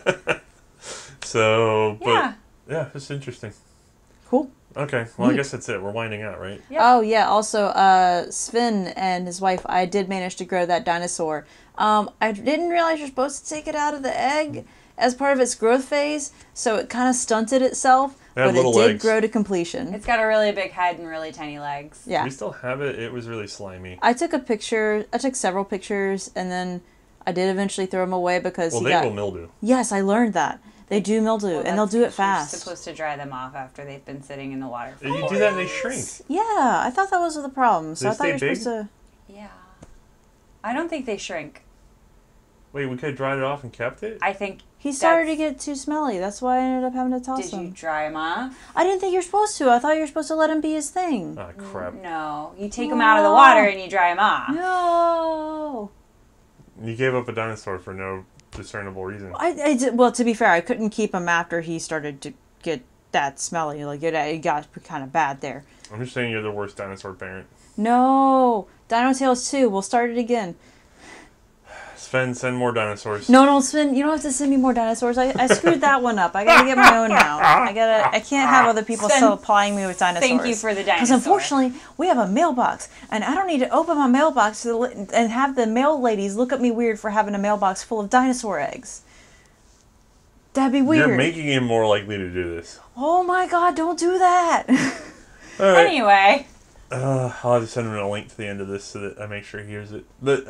So, but Yeah. it's interesting. Cool. Okay, well, I guess that's it. We're winding out, right? Yep. Oh yeah. Also, Sven and his wife, I did manage to grow that dinosaur. I didn't realize you're supposed to take it out of the egg as part of its growth phase, so it kind of stunted itself, It had but it did little legs. grow to completion. It's got a really big head and really tiny legs. Yeah. We still have it. It was really slimy. I took a picture. I took several pictures, and then I did eventually throw them away because Well, he they got. will mildew. Yes, I learned that they do mildew, Well, and they'll that's do it because you're fast. supposed to dry them off after they've been sitting in the water. For You do that and they shrink. Yeah, I thought that was the problem. So They I thought you were stay supposed to. Yeah. I don't think they shrink. Wait, we could have dried it off and kept it? I think. He started to That's- get too smelly. That's why I ended up having to toss Did you him. dry them off? I didn't think you're supposed to. I thought you were supposed to let him be his thing. Ah, crap. No. You take them out of the water and you dry them off. No. You gave up a dinosaur for no discernible reason. I did, well, to be fair, I couldn't keep him after he started to get that smelly. Like, it got kind of bad there. I'm just saying you're the worst dinosaur parent. No. Dino Tales 2. We'll start it again. Sven, send more dinosaurs. No, don't send. You don't have to send me more dinosaurs. I screwed that one up. I gotta get my own now. I can't have other people Sven, supplying me with dinosaurs. thank you for the Because dinosaur. unfortunately, we have a mailbox, and I don't need to open my mailbox and have the mail ladies look at me weird for having a mailbox full of dinosaur eggs. That'd be weird. You're making him more likely to do this. Oh my God! Don't do that. All right. Anyway. I'll have to send him a link to the end of this so that I make sure he hears it. But,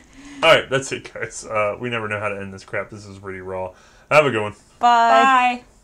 alright, that's it, guys. We never know how to end this crap. This is pretty raw. Have a good one. Bye. Bye.